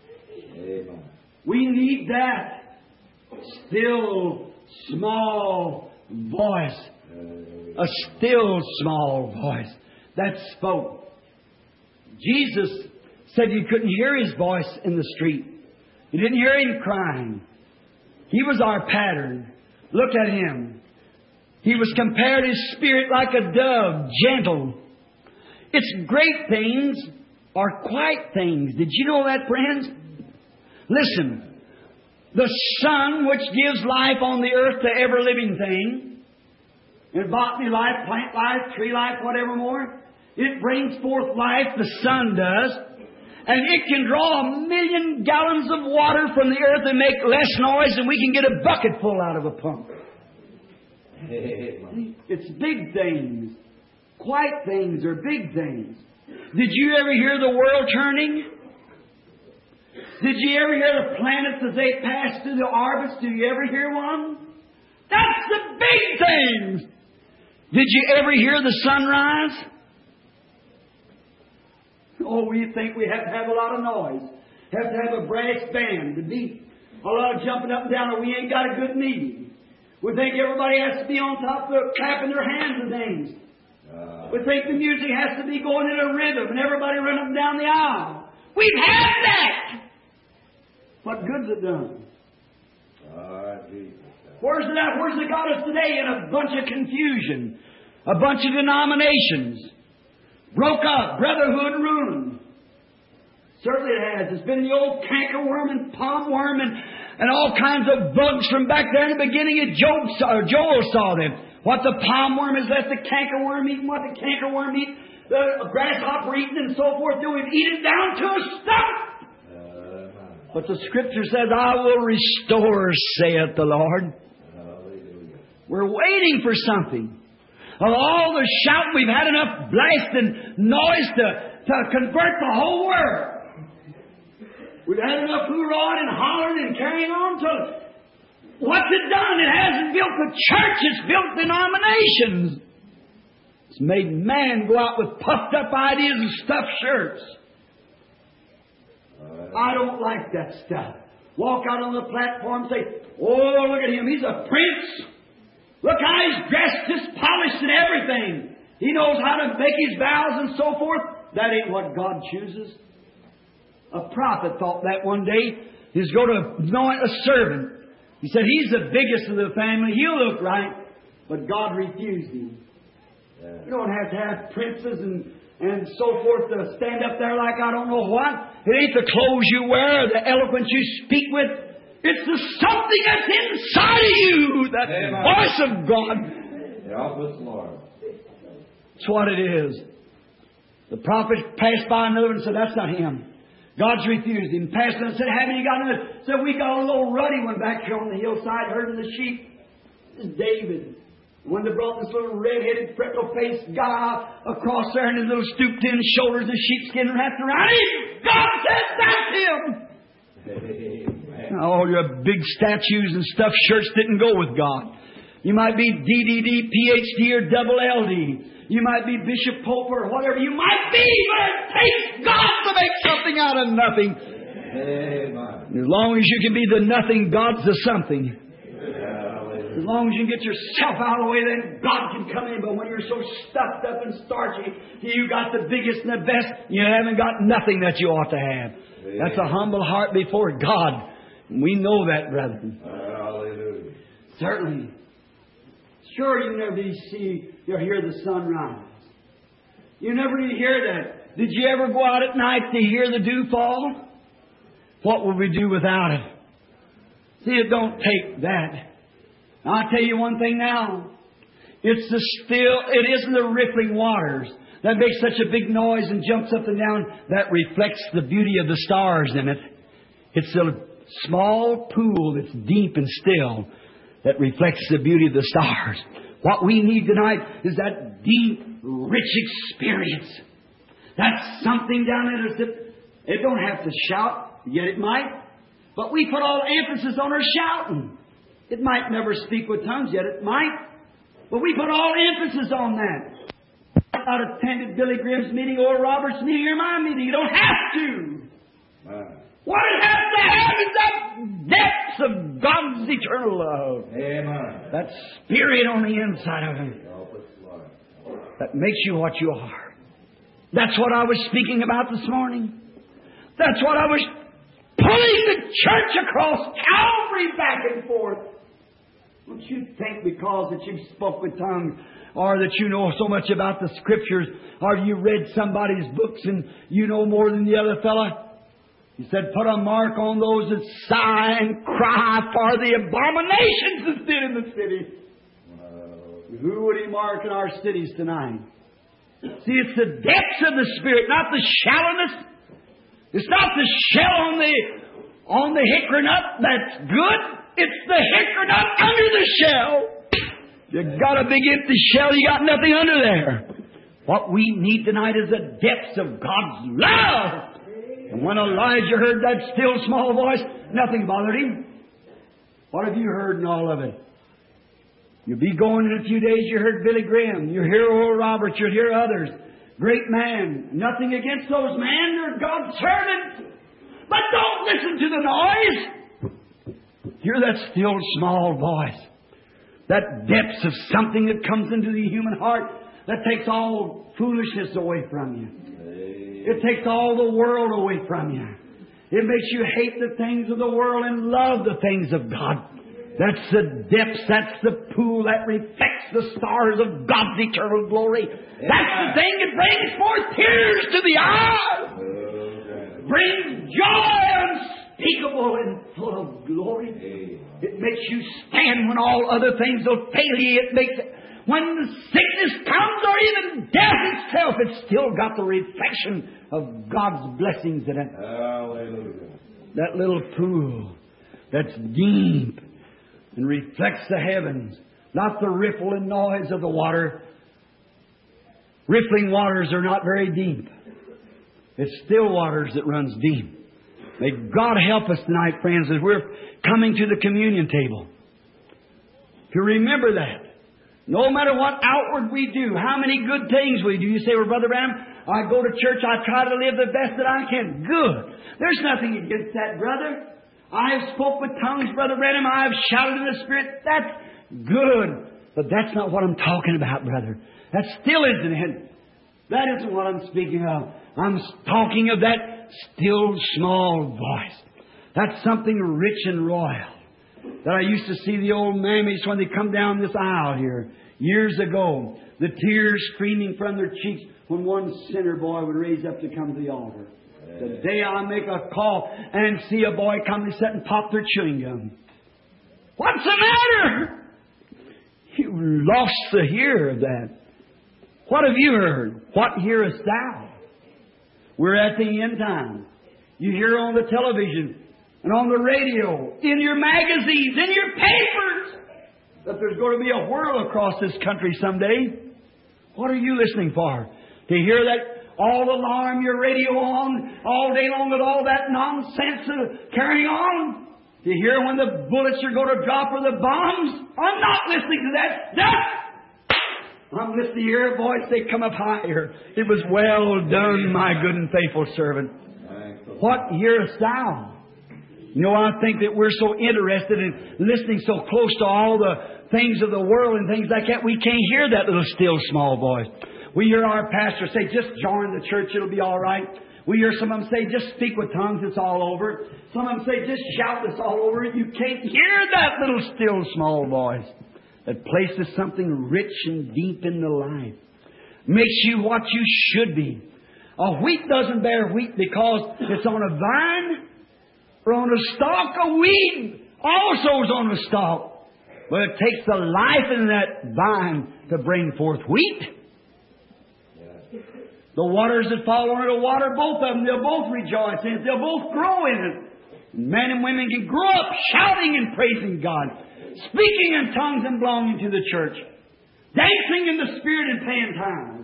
We need that still small voice. A still small voice that spoke. Jesus said you couldn't hear His voice in the street. You didn't hear Him crying. He was our pattern. Look at Him. He was compared His spirit like a dove, gentle. Its great things are quiet things. Did you know that, friends? Listen. The sun, which gives life on the earth to every living thing, and botany life, plant life, tree life, whatever more, it brings forth life, the sun does, and it can draw 1 million gallons of water from the earth and make less noise than we can get a bucket full out of a pump. It's big things. Quiet things are big things. Did you ever hear the world turning? Did you ever hear the planets as they pass through the orbits? Did you ever hear one? That's the big things. Did you ever hear the sunrise? Oh, we think we have to have a lot of noise. Have to have a brass band to beat. A lot of jumping up and down, or we ain't got a good meeting. We think everybody has to be on top of clapping their hands and things. We think the music has to be going in a rhythm and everybody running down the aisle. We've had that. What good's it done? Where's it at? Where's it got us today? In a bunch of confusion. A bunch of denominations. Broke up. Brotherhood ruined. Certainly it has. It's been the old cankerworm and palmworm and all kinds of bugs from back there in the beginning of Joel saw them. What the palmworm has left the cankerworm eat, and what the cankerworm eat, the grasshopper eating, and so forth. We've eaten down to a stump. But the Scripture says, I will restore, saith the Lord. We're waiting for something. Of all the shout, we've had enough blast and noise to convert the whole world. We've had enough hoorahing and hollering and carrying on to what's it done? It hasn't built the church, it's built denominations. It's made man go out with puffed up ideas and stuffed shirts. I don't like that stuff. Walk out on the platform and say, oh, look at him, he's a prince. Look how he's dressed, just polished and everything. He knows how to make his vows and so forth. That ain't what God chooses. A prophet thought that one day. He was going to anoint a servant. He said, he's the biggest of the family. He'll look right. But God refused him. Yeah. You don't have to have princes and so forth to stand up there like I don't know what. It ain't the clothes you wear or the eloquence you speak with. It's the something that's inside of you, that Amen. voice of God. Help us, Lord. That's what it is. The prophet passed by another and said, that's not him. God's refused him. Passed and said, haven't you got another? Said, we got a little ruddy one back here on the hillside herding the sheep. This is David. When they brought this little red-headed, freckle-faced guy across there and his little stooped-in shoulders and sheepskin wrapped around him, God said, that's him. Amen. All your big statues and stuffed shirts didn't go with God. You might be DDD, PhD, or double LD. You might be Bishop Pope or whatever you might be, but it takes God to make something out of nothing. Amen. As long as you can be the nothing, God's the something. Hallelujah. As long as you can get yourself out of the way, then God can come in. But when you're so stuffed up and starchy, you got the biggest and the best, you haven't got nothing that you ought to have. That's a humble heart before God. We know that, brethren. Hallelujah. Certainly. Sure, you never see or hear the sun rise. You never hear that. Did you ever go out at night to hear the dew fall? What would we do without it? See, it don't take that. Now, I'll tell you one thing now. It isn't the rippling waters that makes such a big noise and jumps up and down that reflects the beauty of the stars in it. It's a small pool that's deep and still that reflects the beauty of the stars. What we need tonight is that deep, rich experience. That's something down in us that it don't have to shout, yet it might. But we put all emphasis on our shouting. It might never speak with tongues, yet it might. But we put all emphasis on that. I've attended Billy Graham's meeting or Robert's meeting or my meeting. You don't have to. Amen. What it has to have is that depths of God's eternal love. Amen. That spirit on the inside of Him Help us, Lord. that makes you what you are. That's what I was speaking about this morning. That's what I was pulling the church across Calvary back and forth. Don't you think because that you spoke with tongues or that you know so much about the Scriptures or you read somebody's books and you know more than the other fella? He said, put a mark on those that sigh and cry for the abominations that's did in the city. Who would He mark in our cities tonight? See, it's the depths of the Spirit, not the shallowness. It's not the shell on the hickory nut that's good. It's the hickory nut under the shell. You got a big empty shell, you got nothing under there. What we need tonight is the depths of God's love. And when Elijah heard that still small voice, nothing bothered him. What have you heard in all of it? You'll be going in a few days, you heard Billy Graham, you hear Oral Roberts, you'll hear others. Great man. Nothing against those men, they're God's servants. But don't listen to the noise. Hear that still small voice. That depths of something that comes into the human heart that takes all foolishness away from you. It takes all the world away from you. It makes you hate the things of the world and love the things of God. That's the depths, that's the pool that reflects the stars of God's eternal glory. That's the thing that brings forth tears to the eyes. Brings joy unspeakable and full of glory. It makes you stand when all other things will fail you. It makes when the sickness comes or even death itself, it's still got the reflection of God's blessings in it. Hallelujah. That little pool that's deep and reflects the heavens, not the ripple and noise of the water. Rippling waters are not very deep. It's still waters that runs deep. May God help us tonight, friends, as we're coming to the communion table. To remember that. No matter what outward we do, how many good things we do. You say, well, Brother Branham, I go to church, I try to live the best that I can. Good. There's nothing against that, brother. I have spoke with tongues, Brother Branham. I have shouted in the Spirit. That's good. But that's not what I'm talking about, brother. That still isn't it. That isn't what I'm speaking of. I'm talking of that still small voice. That's something rich and royal. That I used to see the old mammies when they come down this aisle here years ago. the tears streaming from their cheeks when one sinner boy would raise up to come to the altar. The day I make a call and see a boy come and sit and pop their chewing gum. What's the matter? You lost the hear of that. What have you heard? What hearest thou? We're at the end time. You hear on the television and on the radio, in your magazines, in your papers, that there's going to be a whirl across this country someday. What are you listening for? To hear that all alarm, your radio on all day long with all that nonsense carrying on? To hear when the bullets are going to drop or the bombs? I'm not listening to that stuff. I'm listening to your voice. They come up higher. It was well done, my good and faithful servant. What hearest thou? You know, I think that we're so interested in listening so close to all the things of the world and things like that, we can't hear that little still small voice. We hear our pastor say, just join the church, it'll be all right. We hear some of them say, just speak with tongues, it's all over. Some of them say, just shout, it's all over. You can't hear that little still small voice that places something rich and deep in the life. Makes you what you should be. A wheat doesn't bear wheat because it's on a vine or on a stalk. A weed also is on a stalk. But it takes the life in that vine to bring forth wheat. The waters that fall on it will water both of them. They'll both rejoice in it. They'll both grow in it. Men and women can grow up shouting and praising God, speaking in tongues and belonging to the church, dancing in the Spirit and paying tithes.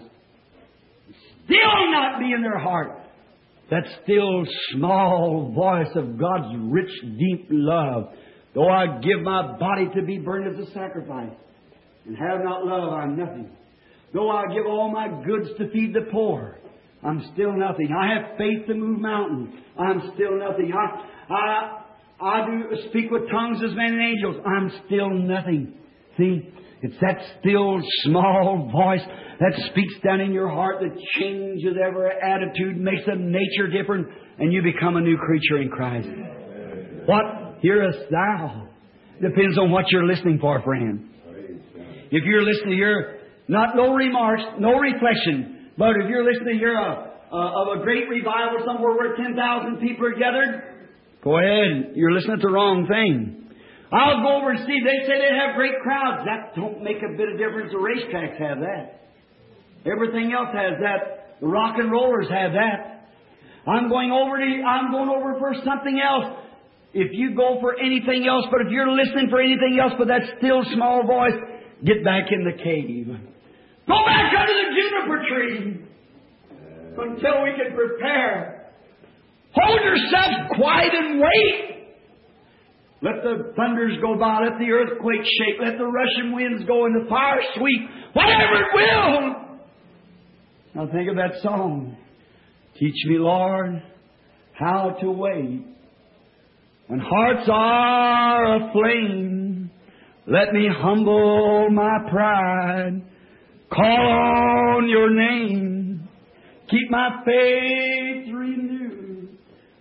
Still not be in their heart that still small voice of God's rich, deep love. Though I give my body to be burned as a sacrifice, and have not love, I'm nothing. Though I give all my goods to feed the poor, I'm still nothing. I have faith to move mountains, I'm still nothing. I do speak with tongues as men and angels, I'm still nothing. See, it's that still small voice that speaks down in your heart that changes every attitude, makes a nature different, and you become a new creature in Christ. What hearest thou? Depends on what you're listening for, friend. If you're listening to hear no remarks, no reflection, but if you're listening to hear of a great revival somewhere where 10,000 people are gathered, go ahead. You're listening to the wrong thing. I'll go over and see. They say they have great crowds. That don't make a bit of difference. The racetracks have that. Everything else has that. The rock and rollers have that. I'm going over for something else. If you go for anything else, but if you're listening for anything else but that still small voice, get back in the cave. Go back under the juniper tree until we can prepare. Hold yourself quiet and wait. Let the thunders go by. Let the earthquake shake. Let the rushing winds go and the fire sweep. Whatever it will. Now think of that song. Teach me, Lord, how to wait. When hearts are aflame, let me humble my pride. Call on your name. Keep my faith renewed.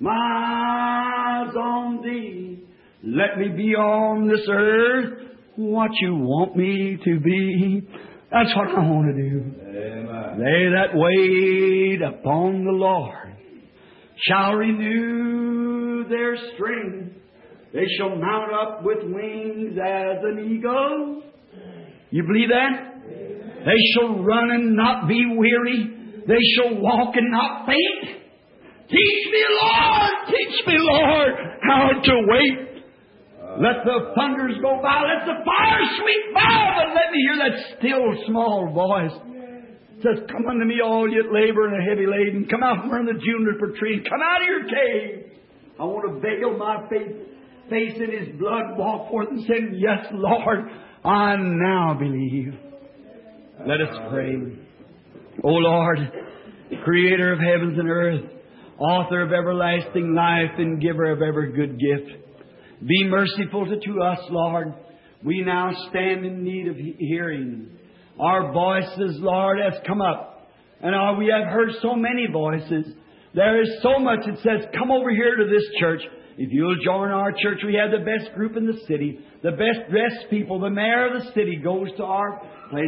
My eyes on thee. Let me be on this earth what you want me to be. That's what I want to do. Amen. They that wait upon the Lord shall renew their strength. They shall mount up with wings as an eagle. You believe that? They shall run and not be weary. They shall walk and not faint. Teach me, Lord, how to wait. Let the thunders go by. Let the fire sweep by. But let me hear that still small voice. It says, come unto me all ye labor and are heavy laden. Come out from under the juniper tree. Come out of your cave. I want to veil my face in His blood. Walk forth and say, yes, Lord, I now believe. Let us pray. O Lord, Creator of heavens and earth, Author of everlasting life and Giver of every good gift, be merciful to us, Lord. We now stand in need of hearing. Our voices, Lord, has come up. And we have heard so many voices. There is so much that says, come over here to this church. If you'll join our church, we have the best group in the city. The best dressed people. The mayor of the city goes to our place.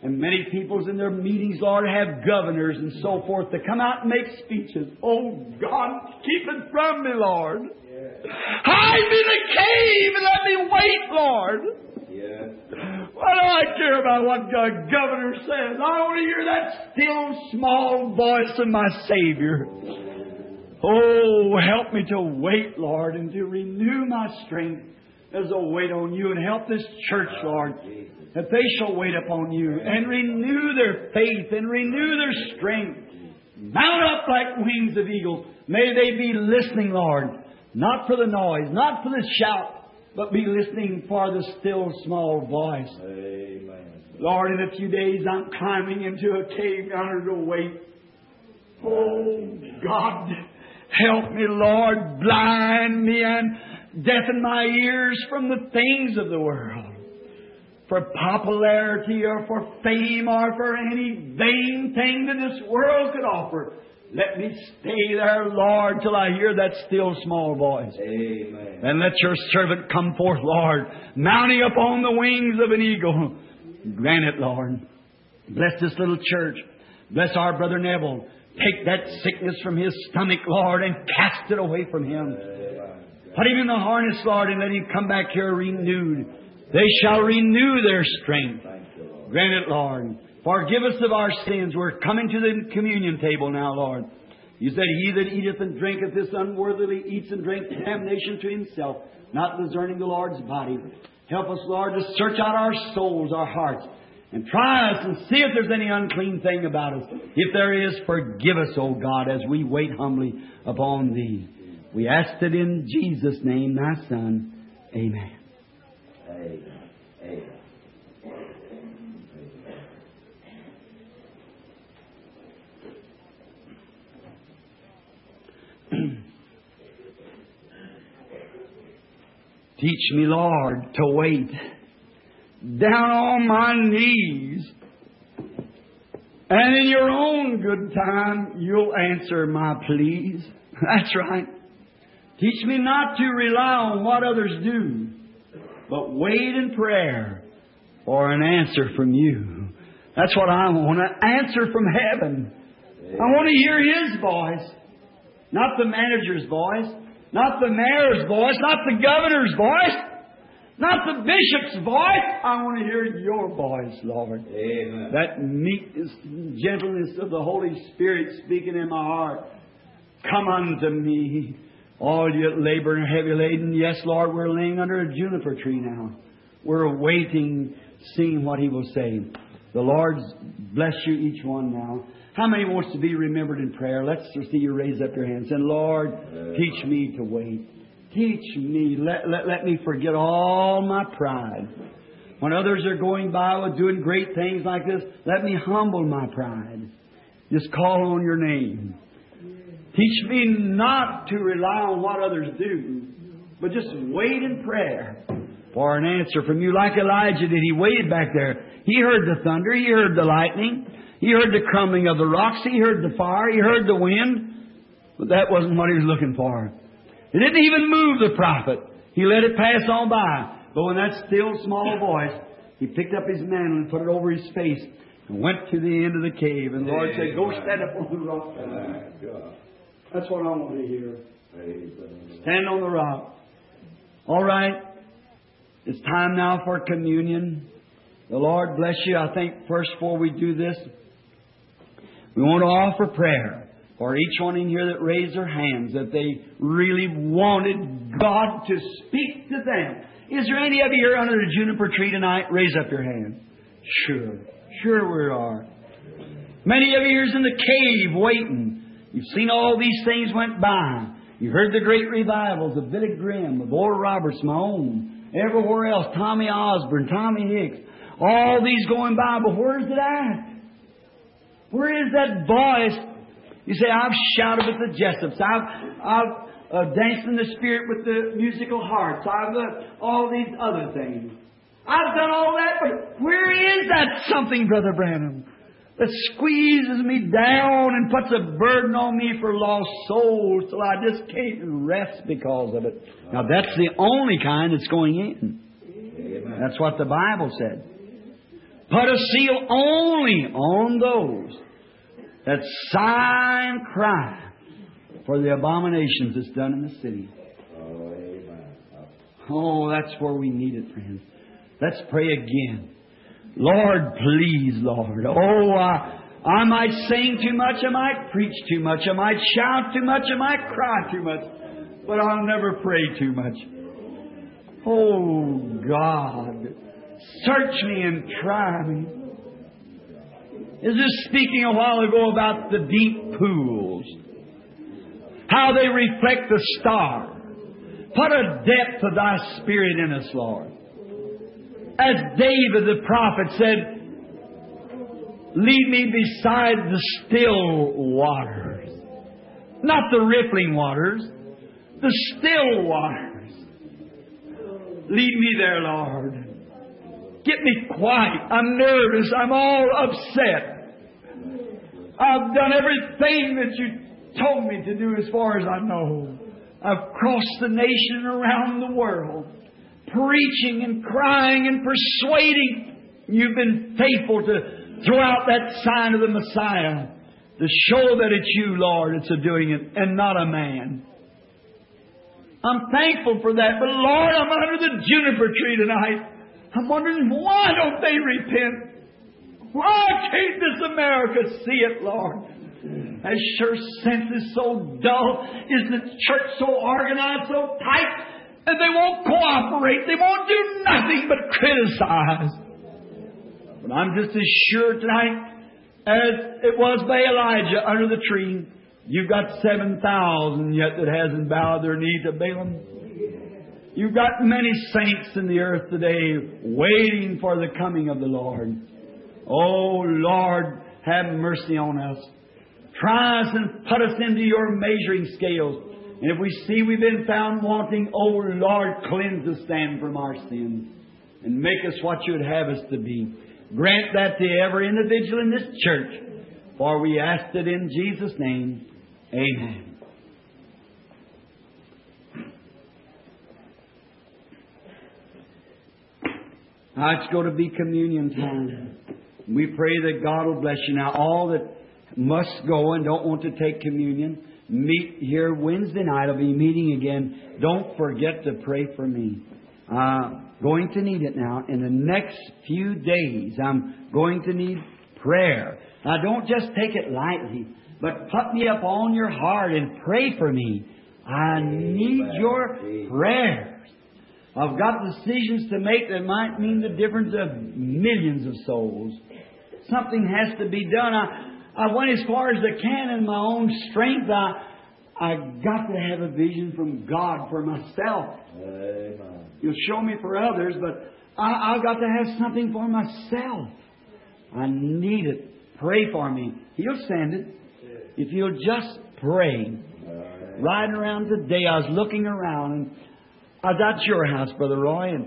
And many peoples in their meetings, Lord, have governors and so forth to come out and make speeches. Oh, God, keep it from me, Lord. Hide me in a cave and let me wait, Lord. Why do I care about what the governor says? I want to hear that still small voice of my Savior. Oh, help me to wait, Lord, and to renew my strength as I wait on You. And help this church, Lord, that they shall wait upon You and renew their faith and renew their strength. Mount up like wings of eagles. May they be listening, Lord, not for the noise, not for the shout, but be listening for the still small voice. Amen. Lord, in a few days I'm climbing into a cave yonder to wait. Oh, God, help me, Lord. Blind me and deafen my ears from the things of the world. For popularity or for fame or for any vain thing that this world could offer. Let me stay there, Lord, till I hear that still small voice. Amen. And let Your servant come forth, Lord, mounting upon the wings of an eagle. Grant it, Lord. Bless this little church. Bless our brother Neville. Take that sickness from his stomach, Lord, and cast it away from him. Put him in the harness, Lord, and let him come back here renewed. They shall renew their strength. Grant it, Lord. Forgive us of our sins. We're coming to the communion table now, Lord. You said, He that eateth and drinketh this unworthily eats and drinks damnation to himself, not discerning the Lord's body. Help us, Lord, to search out our souls, our hearts, and try us and see if there's any unclean thing about us. If there is, forgive us, O God, as we wait humbly upon Thee. We ask it in Jesus' name, Thy Son. Amen. Amen. Amen. Teach me, Lord, to wait down on my knees. And in Your own good time, You'll answer my pleas. That's right. Teach me not to rely on what others do, but wait in prayer for an answer from You. That's what I want, an answer from heaven. I want to hear His voice, not the manager's voice, not the mayor's voice, not the governor's voice, not the bishop's voice. I want to hear Your voice, Lord. Amen. That meekness and gentleness of the Holy Spirit speaking in my heart. Come unto me, all you that labor and heavy laden. Yes, Lord, we're laying under a juniper tree now. We're waiting, seeing what He will say. The Lord bless you each one now. How many wants to be remembered in prayer? Let's see you raise up your hands. And Lord, teach me to wait. Teach me. Let me forget all my pride. When others are going by with doing great things like this, let me humble my pride. Just call on Your name. Teach me not to rely on what others do, but just wait in prayer for an answer from You. Like Elijah did. He waited back there. He heard the thunder. He heard the lightning. He heard the crumbling of the rocks. He heard the fire. He heard the wind. But that wasn't what he was looking for. It didn't even move the prophet. He let it pass on by. But when that still small voice, he picked up his mantle and put it over his face and went to the end of the cave. And the Lord said, Go stand up on the rock. That's what I want to hear. Stand on the rock. All right. It's time now for communion. The Lord bless you. I think first, before we do this, we want to offer prayer for each one in here that raised their hands, that they really wanted God to speak to them. Is there any of you here under the juniper tree tonight? Raise up your hand. Sure. Sure we are. Many of you here is in the cave waiting. You've seen all these things went by. You heard the great revivals of Billy Graham, of Oral Roberts, my own, everywhere else, Tommy Osborne, Tommy Hicks, all these going by. But where's it at? Where is that voice? You say, I've shouted with the Jessops. I've danced in the Spirit with the musical hearts. I've all these other things. I've done all that, but where is that something, Brother Branham, that squeezes me down and puts a burden on me for lost souls till I just can't rest because of it? Now, that's the only kind that's going in. That's what the Bible said. Put a seal only on those that sigh and cry for the abominations that's done in the city. Oh, amen. Oh, that's where we need it, friends. Let's pray again. Lord, please, Lord. Oh, I might sing too much, I might preach too much, I might shout too much, I might cry too much, but I'll never pray too much. Oh, God, search me and try me. I was just speaking a while ago about the deep pools, how they reflect the star. Put a depth of Thy Spirit in us, Lord. As David the prophet said, lead me beside the still waters. Not the rippling waters, the still waters. Lead me there, Lord. Get me quiet. I'm nervous. I'm all upset. I've done everything that You told me to do as far as I know. I've crossed the nation and around the world, preaching and crying and persuading. You've been faithful to throw out that sign of the Messiah to show that it's You, Lord, that's doing it and not a man. I'm thankful for that. But Lord, I'm under the juniper tree tonight. I'm wondering, why don't they repent? Why can't this America see it, Lord? As sure sense is so dull, is the church so organized, so tight, and they won't cooperate. They won't do nothing but criticize. But I'm just as sure tonight as it was by Elijah under the tree. You've got 7,000 yet that hasn't bowed their knee to Balaam. You've got many saints in the earth today waiting for the coming of the Lord. Oh, Lord, have mercy on us. Try us and put us into Your measuring scales. And if we see we've been found wanting, oh, Lord, cleanse us then from our sins and make us what You would have us to be. Grant that to every individual in this church. For we ask it in Jesus' name. Amen. Now it's going to be communion time. We pray that God will bless you. Now all that must go and don't want to take communion, meet here Wednesday night. I'll be meeting again. Don't forget to pray for me. Going to need it now. In the next few days, I'm going to need prayer. Now don't just take it lightly, but put me up on your heart and pray for me. I need your prayers. I've got decisions to make that might mean the difference of millions of souls. Something has to be done. I went as far as I can in my own strength. I got to have a vision from God for myself. Amen. You'll show me for others, but I've got to have something for myself. I need it. Pray for me. He'll send it. If you'll just pray. Riding around today, I was looking around, and I was at your house, Brother Roy, and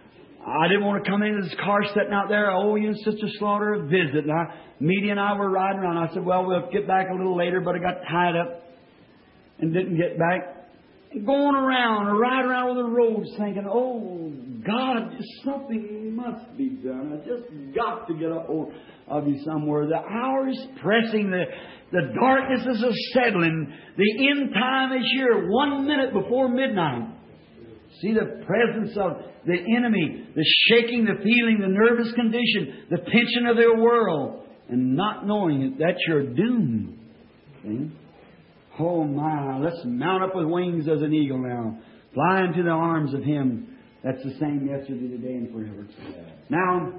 I didn't want to come into this car sitting out there. Oh, you and Sister Slaughter a visit. And Meady and I were riding around. I said, well, we'll get back a little later, but I got tied up and didn't get back. And going around or riding around on the roads thinking, oh, God, something must be done. I just got to get a hold of You somewhere. The hour is pressing. The darkness is settling. The end time is here 1 minute before midnight. See the presence of the enemy, the shaking, the feeling, the nervous condition, the tension of their world, and not knowing it, that's your doom. See? Oh my, let's mount up with wings as an eagle now. Fly into the arms of Him that's the same yesterday, today, and forever. Now,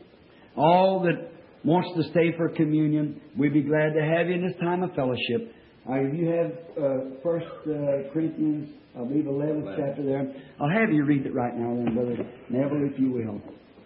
all that wants to stay for communion, we'd be glad to have you in this time of fellowship. You have 1 Corinthians, I believe, 11th chapter there. I'll have you read it right now then, Brother Neville, if you will.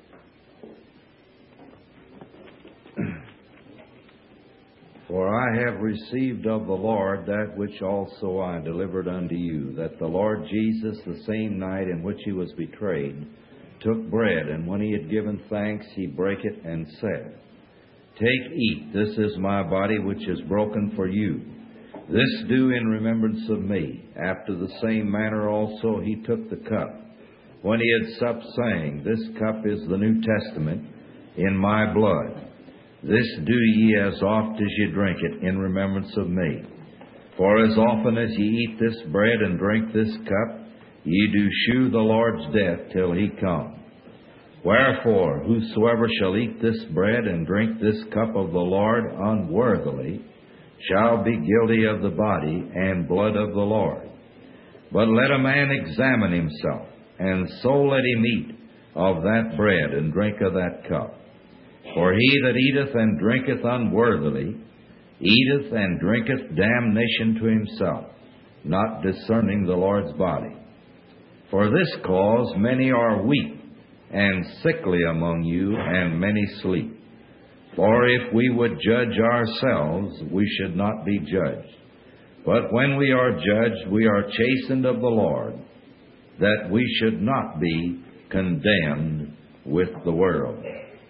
For I have received of the Lord that which also I delivered unto you, that the Lord Jesus, the same night in which He was betrayed, took bread, and when He had given thanks, He brake it and said, Take, eat, this is my body which is broken for you. This do in remembrance of me. After the same manner also He took the cup, when He had supped, saying, This cup is the New Testament in my blood. This do ye as oft as ye drink it in remembrance of me. For as often as ye eat this bread and drink this cup, ye do shew the Lord's death till he come. Wherefore, whosoever shall eat this bread and drink this cup of the Lord unworthily shall be guilty of the body and blood of the Lord. But let a man examine himself, and so let him eat of that bread and drink of that cup. For he that eateth and drinketh unworthily eateth and drinketh damnation to himself, not discerning the Lord's body. For this cause many are weak and sickly among you, and many sleep. For if we would judge ourselves, we should not be judged. But when we are judged, we are chastened of the Lord, that we should not be condemned with the world.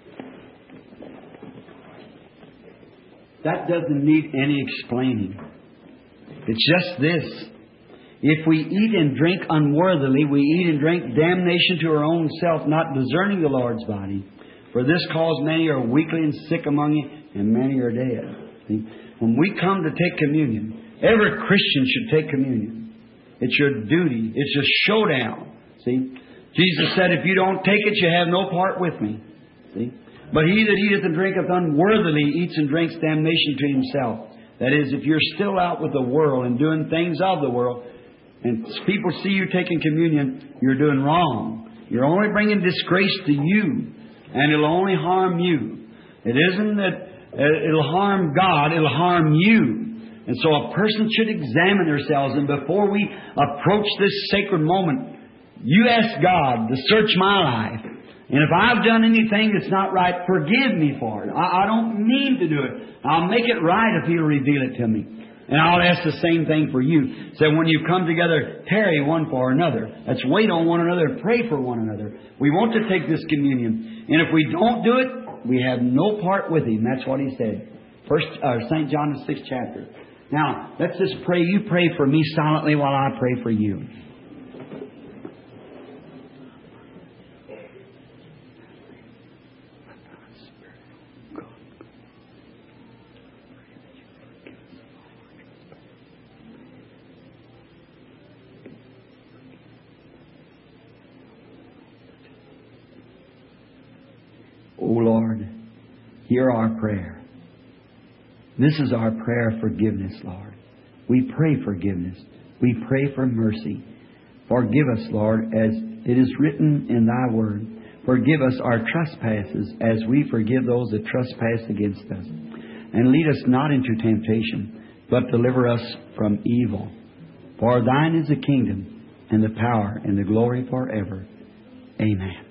That doesn't need any explaining. It's just this. If we eat and drink unworthily, we eat and drink damnation to our own self, not discerning the Lord's body. For this cause many are weakly and sick among you, and many are dead. See? When we come to take communion, every Christian should take communion. It's your duty. It's a showdown. See? Jesus said, if you don't take it, you have no part with me. See? But he that eateth and drinketh unworthily eats and drinks damnation to himself. That is, if you're still out with the world and doing things of the world, and people see you taking communion, you're doing wrong. You're only bringing disgrace to you, and it'll only harm you. It isn't that it'll harm God, it'll harm you. And so a person should examine themselves, and before we approach this sacred moment, you ask God to search my life. And if I've done anything that's not right, forgive me for it. I don't mean to do it. I'll make it right if He'll reveal it to me. And I'll ask the same thing for you. So when you come together, tarry one for another. Let's wait on one another and pray for one another. We want to take this communion. And if we don't do it, we have no part with Him. That's what He said. St. John, the 6th chapter. Now, let's just pray. You pray for me silently while I pray for you. O Lord, hear our prayer. This is our prayer of forgiveness, Lord. We pray forgiveness. We pray for mercy. Forgive us, Lord, as it is written in Thy Word. Forgive us our trespasses as we forgive those that trespass against us. And lead us not into temptation, but deliver us from evil. For Thine is the kingdom, and the power, and the glory forever. Amen.